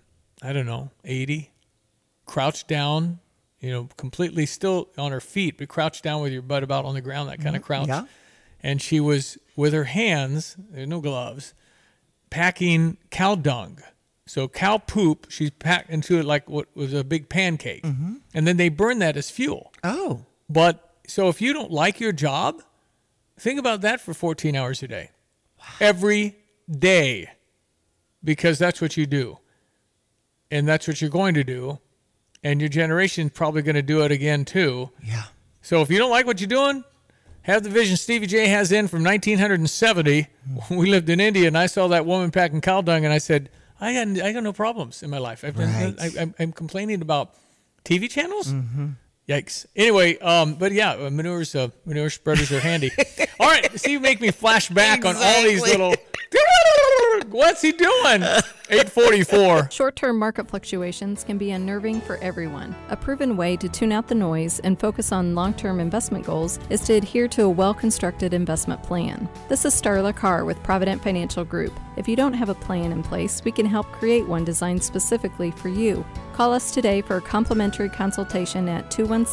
80, crouched down, completely still on her feet, but crouched down with your butt about on the ground, that kind of crouch. Yeah. And she was, with her hands, there's no gloves, packing cow dung. So cow poop, she's packed into it like what was a big pancake. And then they burn that as fuel. Oh. But, so if you don't like your job, think about that for 14 hours a day. Wow. Every day. Because that's what you do. And that's what you're going to do. And your generation's probably going to do it again, too. Yeah. So if you don't like what you're doing, have the vision Stevie J has in from 1970. We lived in India, and I saw that woman packing cow dung, and I said, I got no problems in my life. I'm complaining about TV channels? Yikes. Anyway, but yeah, manure spreaders are handy. All right, see, you make me flash back on all these little... What's he doing? 8:44. Short-term market fluctuations can be unnerving for everyone. A proven way to tune out the noise and focus on long-term investment goals is to adhere to a well-constructed investment plan. This is Starla Carr with Provident Financial Group. If you don't have a plan in place, we can help create one designed specifically for you. Call us today for a complimentary consultation at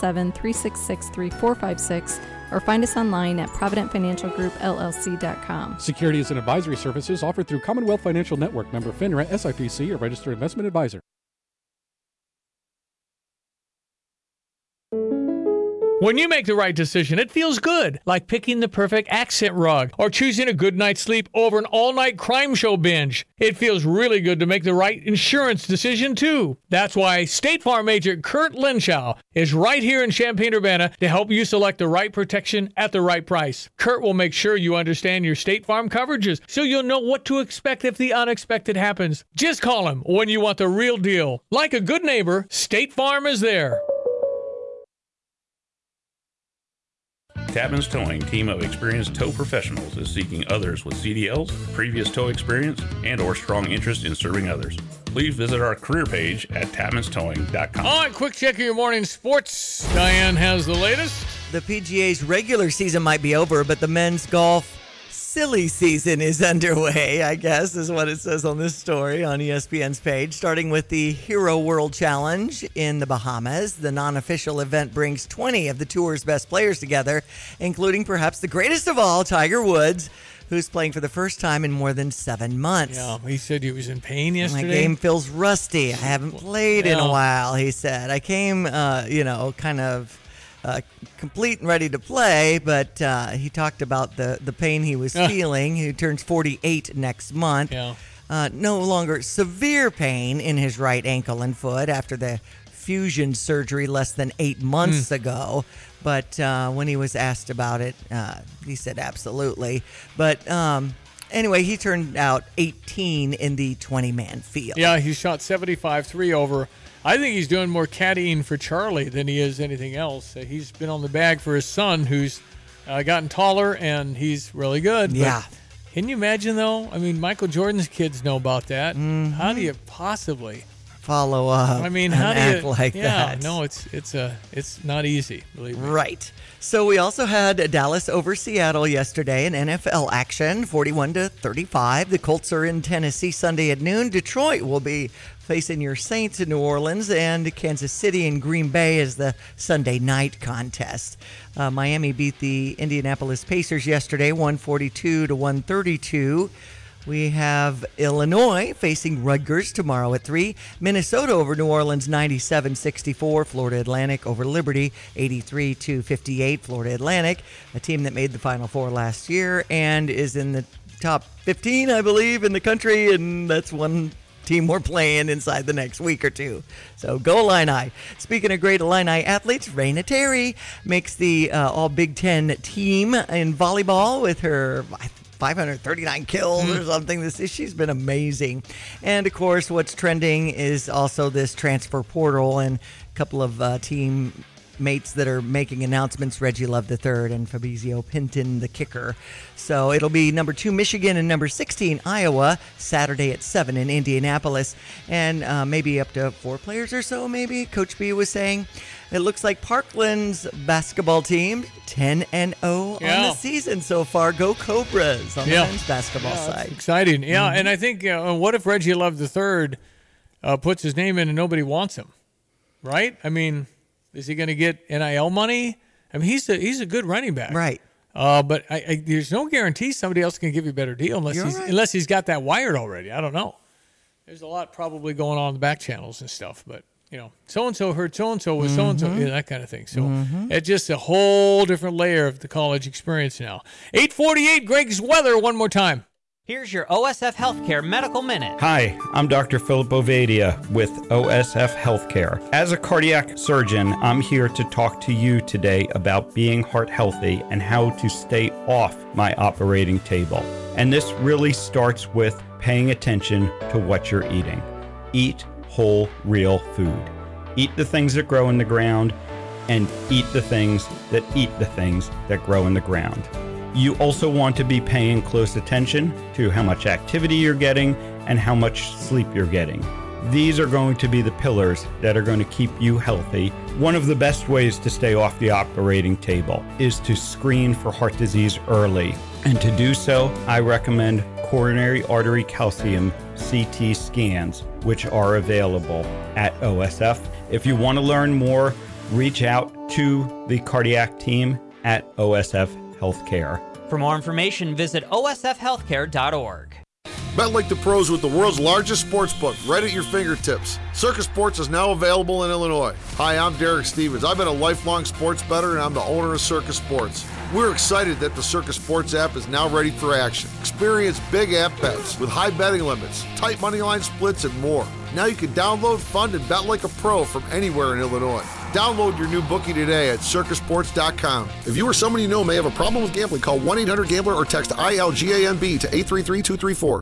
217-366-3456 or find us online at providentfinancialgroupllc.com. Securities and advisory services offered through Commonwealth Financial Network, member FINRA, SIPC, a registered investment advisor. When you make the right decision, it feels good, like picking the perfect accent rug or choosing a good night's sleep over an all-night crime show binge. It feels really good to make the right insurance decision, too. That's why State Farm agent Kurt Lenschow is right here in Champaign-Urbana to help you select the right protection at the right price. Kurt will make sure you understand your State Farm coverages so you'll know what to expect if the unexpected happens. Just call him when you want the real deal. Like a good neighbor, State Farm is there. Tapman's Towing, team of experienced tow professionals, is seeking others with CDLs, previous tow experience, and or strong interest in serving others. Please visit our career page at tapmanstowing.com. All right, quick check of your morning sports. Diane has the latest. The PGA's regular season might be over, but the men's golf silly season is underway, I guess, is what it says on this story on ESPN's page. Starting with the Hero World Challenge in the Bahamas. The non-official event brings 20 of the tour's best players together, including perhaps the greatest of all, Tiger Woods, who's playing for the first time in more than 7 months. Yeah, he said he was in pain yesterday. My game feels rusty. I haven't played in a while, he said. I came, kind of complete and ready to play, but he talked about the pain he was feeling. He turns 48 next month. Yeah. No longer severe pain in his right ankle and foot after the fusion surgery less than 8 months ago. But when he was asked about it, he said absolutely. But anyway, he turned out 18 in the 20-man field. Yeah, he shot 75-3 over. I think he's doing more caddying for Charlie than he is anything else. He's been on the bag for his son, who's gotten taller, and he's really good. Yeah. But can you imagine, though? I mean, Michael Jordan's kids know about that. Mm-hmm. How do you possibly follow up? I mean, how do you act like that? No, it's not easy, believe me. Right. So we also had Dallas over Seattle yesterday in NFL action, 41-35. The Colts are in Tennessee Sunday at noon. Detroit will be facing your Saints in New Orleans, and Kansas City and Green Bay is the Sunday night contest. Miami beat the Indianapolis Pacers yesterday, 142-132. We have Illinois facing Rutgers tomorrow at 3. Minnesota over New Orleans, 97-64. Florida Atlantic over Liberty, 83-58. Florida Atlantic, a team that made the Final Four last year and is in the top 15, I believe, in the country, and that's one team we're playing inside the next week or two. So go Illini. Speaking of great Illini athletes, Raina Terry makes the All Big Ten team in volleyball with her 539 kills or something. She's been amazing. And, of course, what's trending is also this transfer portal and a couple of teammates that are making announcements, Reggie Love III and Fabrizio Pinton, the kicker. So it'll be number 2 Michigan and number 16 Iowa Saturday at 7 in Indianapolis. And maybe up to 4 players or so, maybe, Coach B was saying. It looks like Parkland's basketball team 10-0 on the season so far. Go Cobras on the men's basketball side. Exciting. Yeah, and I think what if Reggie Love III puts his name in and nobody wants him, right? I mean, is he going to get NIL money? I mean, he's a good running back. Right. But there's no guarantee somebody else can give you a better deal unless he's got that wired already. I don't know. There's a lot probably going on in the back channels and stuff, but so-and-so heard so-and-so with so-and-so, that kind of thing. So it's just a whole different layer of the college experience now. 8:48, Greg's weather one more time. Here's your OSF Healthcare Medical Minute. Hi, I'm Dr. Philip Ovadia with OSF Healthcare. As a cardiac surgeon, I'm here to talk to you today about being heart healthy and how to stay off my operating table. And this really starts with paying attention to what you're eating. Eat whole, real food. Eat the things that grow in the ground and eat the things that grow in the ground. You also want to be paying close attention to how much activity you're getting and how much sleep you're getting. These are going to be the pillars that are going to keep you healthy. One of the best ways to stay off the operating table is to screen for heart disease early. And to do so, I recommend coronary artery calcium CT scans, which are available at OSF. If you want to learn more, reach out to the cardiac team at OSF Healthcare. For more information, visit osfhealthcare.org. Bet like the pros with the world's largest sports book right at your fingertips. Circus Sports is now available in Illinois. Hi, I'm Derek Stevens. I've been a lifelong sports bettor, and I'm the owner of Circus Sports. We're excited that the Circus Sports app is now ready for action. Experience big app bets with high betting limits, tight money line splits, and more. Now you can download, fund, and bet like a pro from anywhere in Illinois. Download your new bookie today at circusports.com. If you or someone you know may have a problem with gambling, call 1-800-GAMBLER or text ILGAMB to 833-234.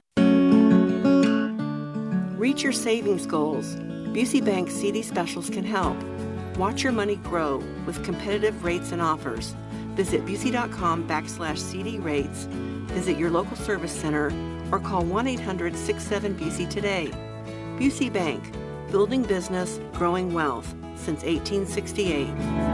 Reach your savings goals. Busey Bank's CD specials can help. Watch your money grow with competitive rates and offers. Visit Busey.com/CD rates. Visit your local service center or call 1-800-67-BUSEY today. Busey Bank, building business, growing wealth since 1868.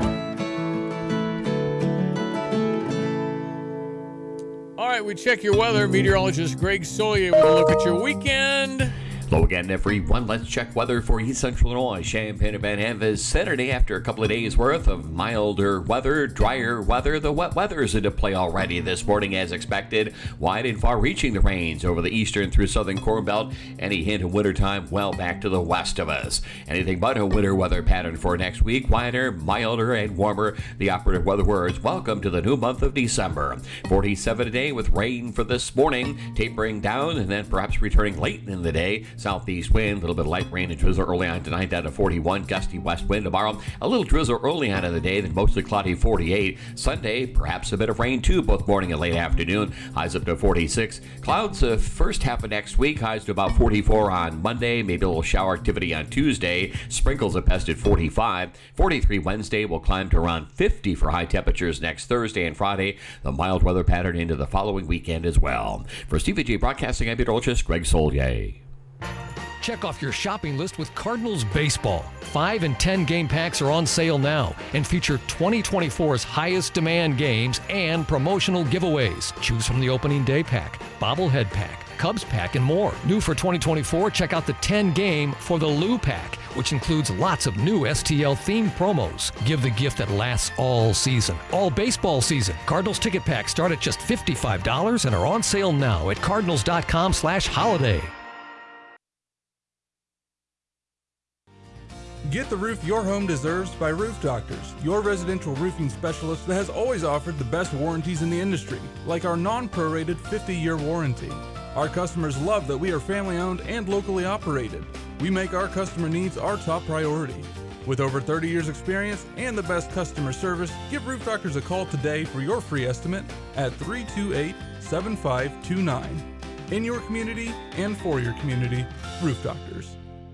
All right, we check your weather. Meteorologist Greg Solier will look at your weekend. Hello again, everyone. Let's check weather for East Central Illinois, Champaign and Van Ham this Saturday. After a couple of days worth of milder weather, drier weather, the wet weather is into play already this morning as expected. Wide and far-reaching the rains over the eastern through southern Corn Belt. Any hint of wintertime well back to the west of us. Anything but a winter weather pattern for next week. Quieter, milder, and warmer. The operative weather words. Welcome to the new month of December. 47 today with rain for this morning, tapering down and then perhaps returning late in the day. Southeast wind, a little bit of light rain and drizzle early on tonight, down to 41. Gusty west wind tomorrow. A little drizzle early on in the day, then mostly cloudy, 48. Sunday, perhaps a bit of rain too, both morning and late afternoon. Highs up to 46. Clouds first half of next week. Highs to about 44 on Monday. Maybe a little shower activity on Tuesday. Sprinkles at best at 45. 43 Wednesday. Will climb to around 50 for high temperatures next Thursday and Friday. The mild weather pattern into the following weekend as well. For Stevie J Broadcasting, I'm meteorologist Greg Solier. Check off your shopping list with Cardinals Baseball. 5 and 10 game packs are on sale now and feature 2024's highest demand games and promotional giveaways. Choose from the opening day pack, bobblehead pack, Cubs pack, and more. New for 2024, check out the 10 game for the Lou pack, which includes lots of new STL themed promos. Give the gift that lasts all season, all baseball season. Cardinals ticket packs start at just $55 and are on sale now at cardinals.com/holiday. Get the roof your home deserves by Roof Doctors, your residential roofing specialist that has always offered the best warranties in the industry, like our non-prorated 50-year warranty. Our customers love that we are family-owned and locally operated. We make our customer needs our top priority. With over 30 years experience and the best customer service, give Roof Doctors a call today for your free estimate at 328-7529. In your community and for your community, Roof Doctors.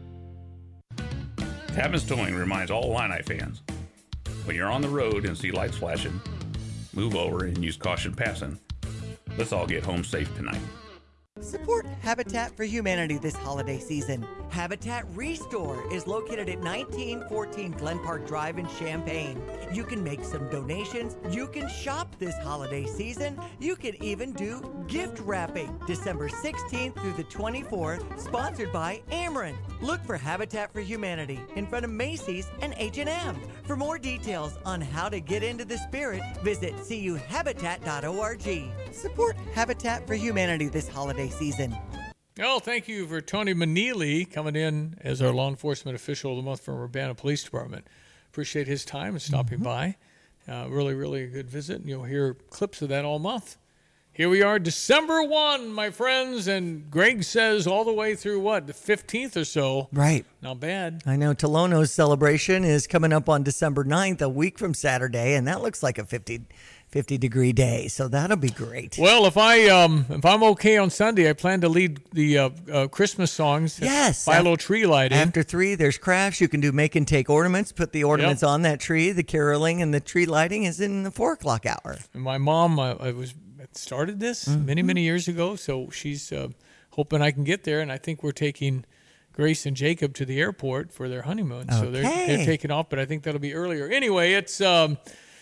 Tapman's Towing reminds all Illini fans, when you're on the road and see lights flashing, move over and use caution passing. Let's all get home safe tonight. Support Habitat for Humanity this holiday season. Habitat Restore is located at 1914 Glen Park Drive in Champaign. You can make some donations. You can shop this holiday season. You can even do gift wrapping December 16th through the 24th, sponsored by Ameren. Look for Habitat for Humanity in front of Macy's and H&M. For more details on how to get into the spirit, visit cuhabitat.org. Support Habitat for Humanity this holiday season. Well, thank you for Tony Maneely coming in as our law enforcement official of the month from Urbana Police Department. Appreciate his time and stopping by. Really, really a good visit. And you'll hear clips of that all month. Here we are, December 1, my friends, and Greg says all the way through, what, the 15th or so? Right. Not bad. I know Tolono's celebration is coming up on December 9th, a week from Saturday, and that looks like a 50-degree day, so that'll be great. Well, if I'm okay on Sunday, I plan to lead the Christmas songs. Yes. Philo tree lighting. After 3, there's crafts. You can do make and take ornaments, put the ornaments on that tree. The caroling and the tree lighting is in the 4 o'clock hour. And my mom, started this many years ago, so she's hoping I can get there, and I think we're taking Grace and Jacob to the airport for their honeymoon. Okay. So they're taking off, but I think that'll be earlier. Anyway, it's a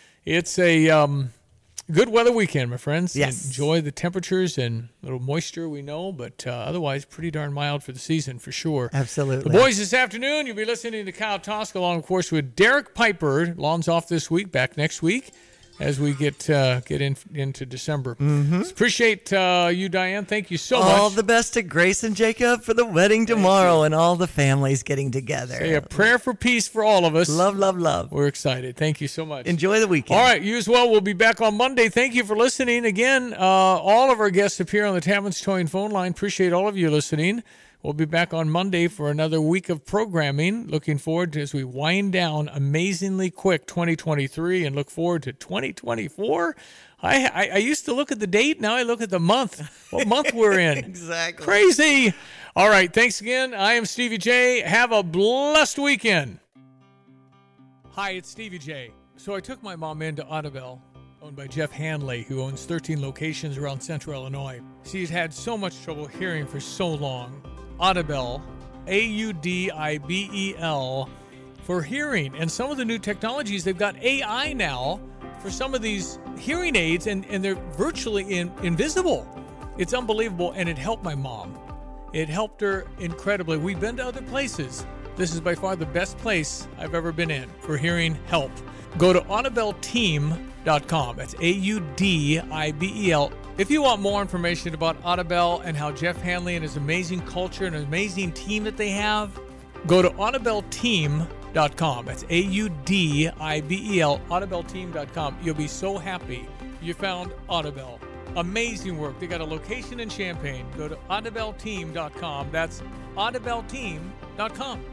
good weather weekend, my friends. Yes. Enjoy the temperatures and a little moisture, we know, but otherwise pretty darn mild for the season for sure. Absolutely. The boys this afternoon, you'll be listening to Kyle Tosk along, of course, with Derek Piper. Lawn's off this week, back next week. as we get into December. Appreciate you, Diane. Thank you so much. All the best to Grace and Jacob for the wedding tomorrow and all the families getting together. Say a prayer for peace for all of us. Love, love, love. We're excited. Thank you so much. Enjoy the weekend. All right, you as well. We'll be back on Monday. Thank you for listening. Again, all of our guests appear on the Tapman's Towing phone line. Appreciate all of you listening. We'll be back on Monday for another week of programming. Looking forward to as we wind down amazingly quick 2023 and look forward to 2024. I used to look at the date. Now I look at the month. What month we're in. Exactly. Crazy. All right. Thanks again. I am Stevie J. Have a blessed weekend. Hi, it's Stevie J. So I took my mom into Audubell, owned by Jeff Hanley, who owns 13 locations around central Illinois. She's had so much trouble hearing for so long. Audubell, Audibel, for hearing. And some of the new technologies, they've got AI now for some of these hearing aids, and they're virtually invisible. It's unbelievable, and it helped my mom. It helped her incredibly. We've been to other places. This is by far the best place I've ever been in for hearing help. Go to audibelteam.com. That's Audibel. If you want more information about Audubell and how Jeff Hanley and his amazing culture and amazing team that they have, go to audibelteam.com. That's Audibel, audibelteam.com. You'll be so happy you found Audubell. Amazing work. They got a location in Champaign. Go to audibelteam.com. That's audibelteam.com.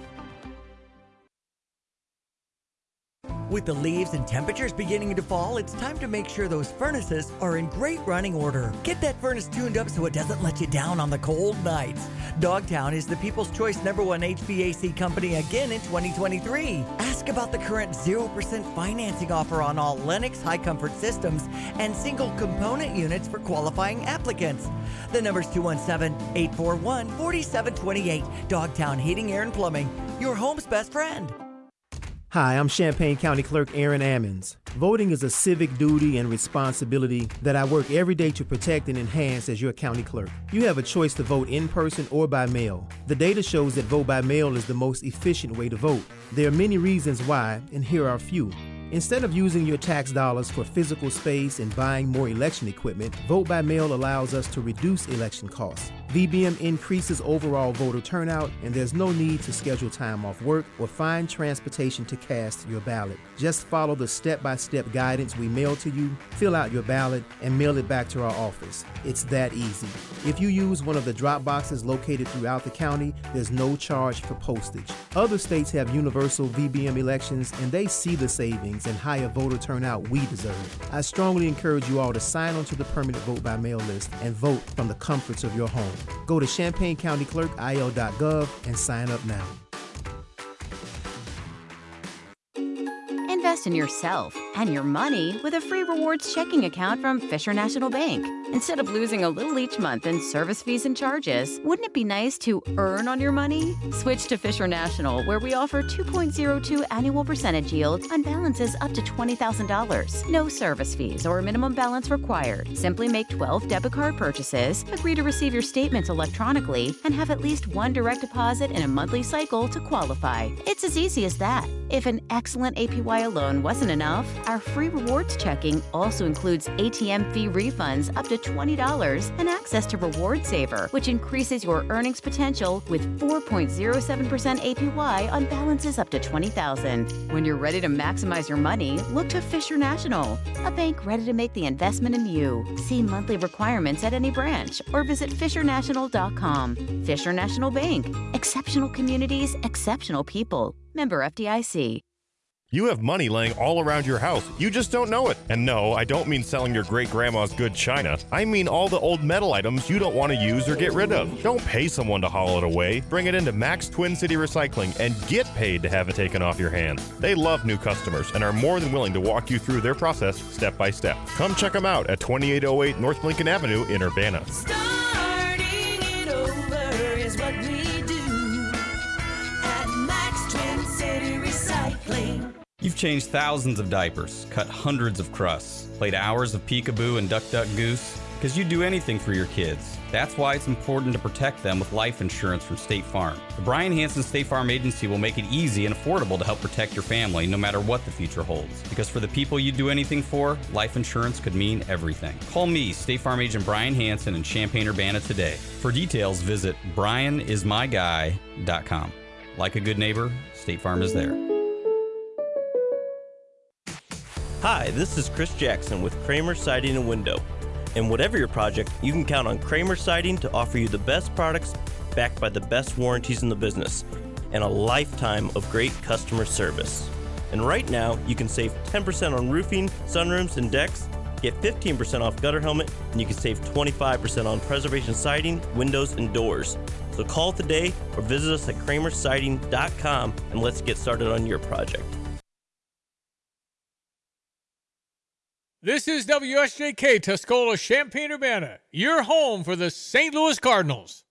With the leaves and temperatures beginning to fall, it's time to make sure those furnaces are in great running order. Get that furnace tuned up so it doesn't let you down on the cold nights. Dogtown is the People's Choice #1 HVAC company again in 2023. Ask about the current 0% financing offer on all Lennox high comfort systems and single component units for qualifying applicants. The number's 217-841-4728. Dogtown Heating, Air, and Plumbing, your home's best friend. Hi, I'm Champaign County Clerk Aaron Ammons. Voting is a civic duty and responsibility that I work every day to protect and enhance as your county clerk. You have a choice to vote in person or by mail. The data shows that vote by mail is the most efficient way to vote. There are many reasons why, and here are a few. Instead of using your tax dollars for physical space and buying more election equipment, vote by mail allows us to reduce election costs. VBM increases overall voter turnout, and there's no need to schedule time off work or find transportation to cast your ballot. Just follow the step-by-step guidance we mail to you, fill out your ballot, and mail it back to our office. It's that easy. If you use one of the drop boxes located throughout the county, there's no charge for postage. Other states have universal VBM elections, and they see the savings and higher voter turnout we deserve. I strongly encourage you all to sign on to the permanent vote by mail list and vote from the comforts of your home. Go to ChampaignCountyClerkIL.gov and sign up now. Invest in yourself and your money with a free rewards checking account from Fisher National Bank. Instead of losing a little each month in service fees and charges, wouldn't it be nice to earn on your money? Switch to Fisher National, where we offer 2.02 annual percentage yield on balances up to $20,000. No service fees or minimum balance required. Simply make 12 debit card purchases, agree to receive your statements electronically, and have at least one direct deposit in a monthly cycle to qualify. It's as easy as that. If an excellent APY alone wasn't enough, our free rewards checking also includes ATM fee refunds up to $20 and access to Reward Saver, which increases your earnings potential with 4.07% APY on balances up to $20,000. When you're ready to maximize your money, look to Fisher National, a bank ready to make the investment in you. See monthly requirements at any branch or visit FisherNational.com. Fisher National Bank. Exceptional communities, exceptional people. Member FDIC. You have money laying all around your house. You just don't know it. And no, I don't mean selling your great-grandma's good china. I mean all the old metal items you don't want to use or get rid of. Don't pay someone to haul it away. Bring it into Max Twin City Recycling and get paid to have it taken off your hands. They love new customers and are more than willing to walk you through their process step by step. Come check them out at 2808 North Lincoln Avenue in Urbana. Starting it over is what we do at Max Twin City Recycling. You've changed thousands of diapers, cut hundreds of crusts, played hours of peekaboo and duck duck goose, because you'd do anything for your kids. That's why it's important to protect them with life insurance from State Farm. The Brian Hansen State Farm Agency will make it easy and affordable to help protect your family no matter what the future holds. Because for the people you do anything for, life insurance could mean everything. Call me, State Farm Agent Brian Hansen in Champaign-Urbana today. For details, visit brianismyguy.com. Like a good neighbor, State Farm is there. Hi, this is Chris Jackson with Kramer Siding and Window. And whatever your project, you can count on Kramer Siding to offer you the best products backed by the best warranties in the business and a lifetime of great customer service. And right now, you can save 10% on roofing, sunrooms, and decks, get 15% off gutter helmet, and you can save 25% on preservation siding, windows, and doors. So call today or visit us at kramersiding.com and let's get started on your project. This is WSJK Tuscola Champaign-Urbana, your home for the St. Louis Cardinals.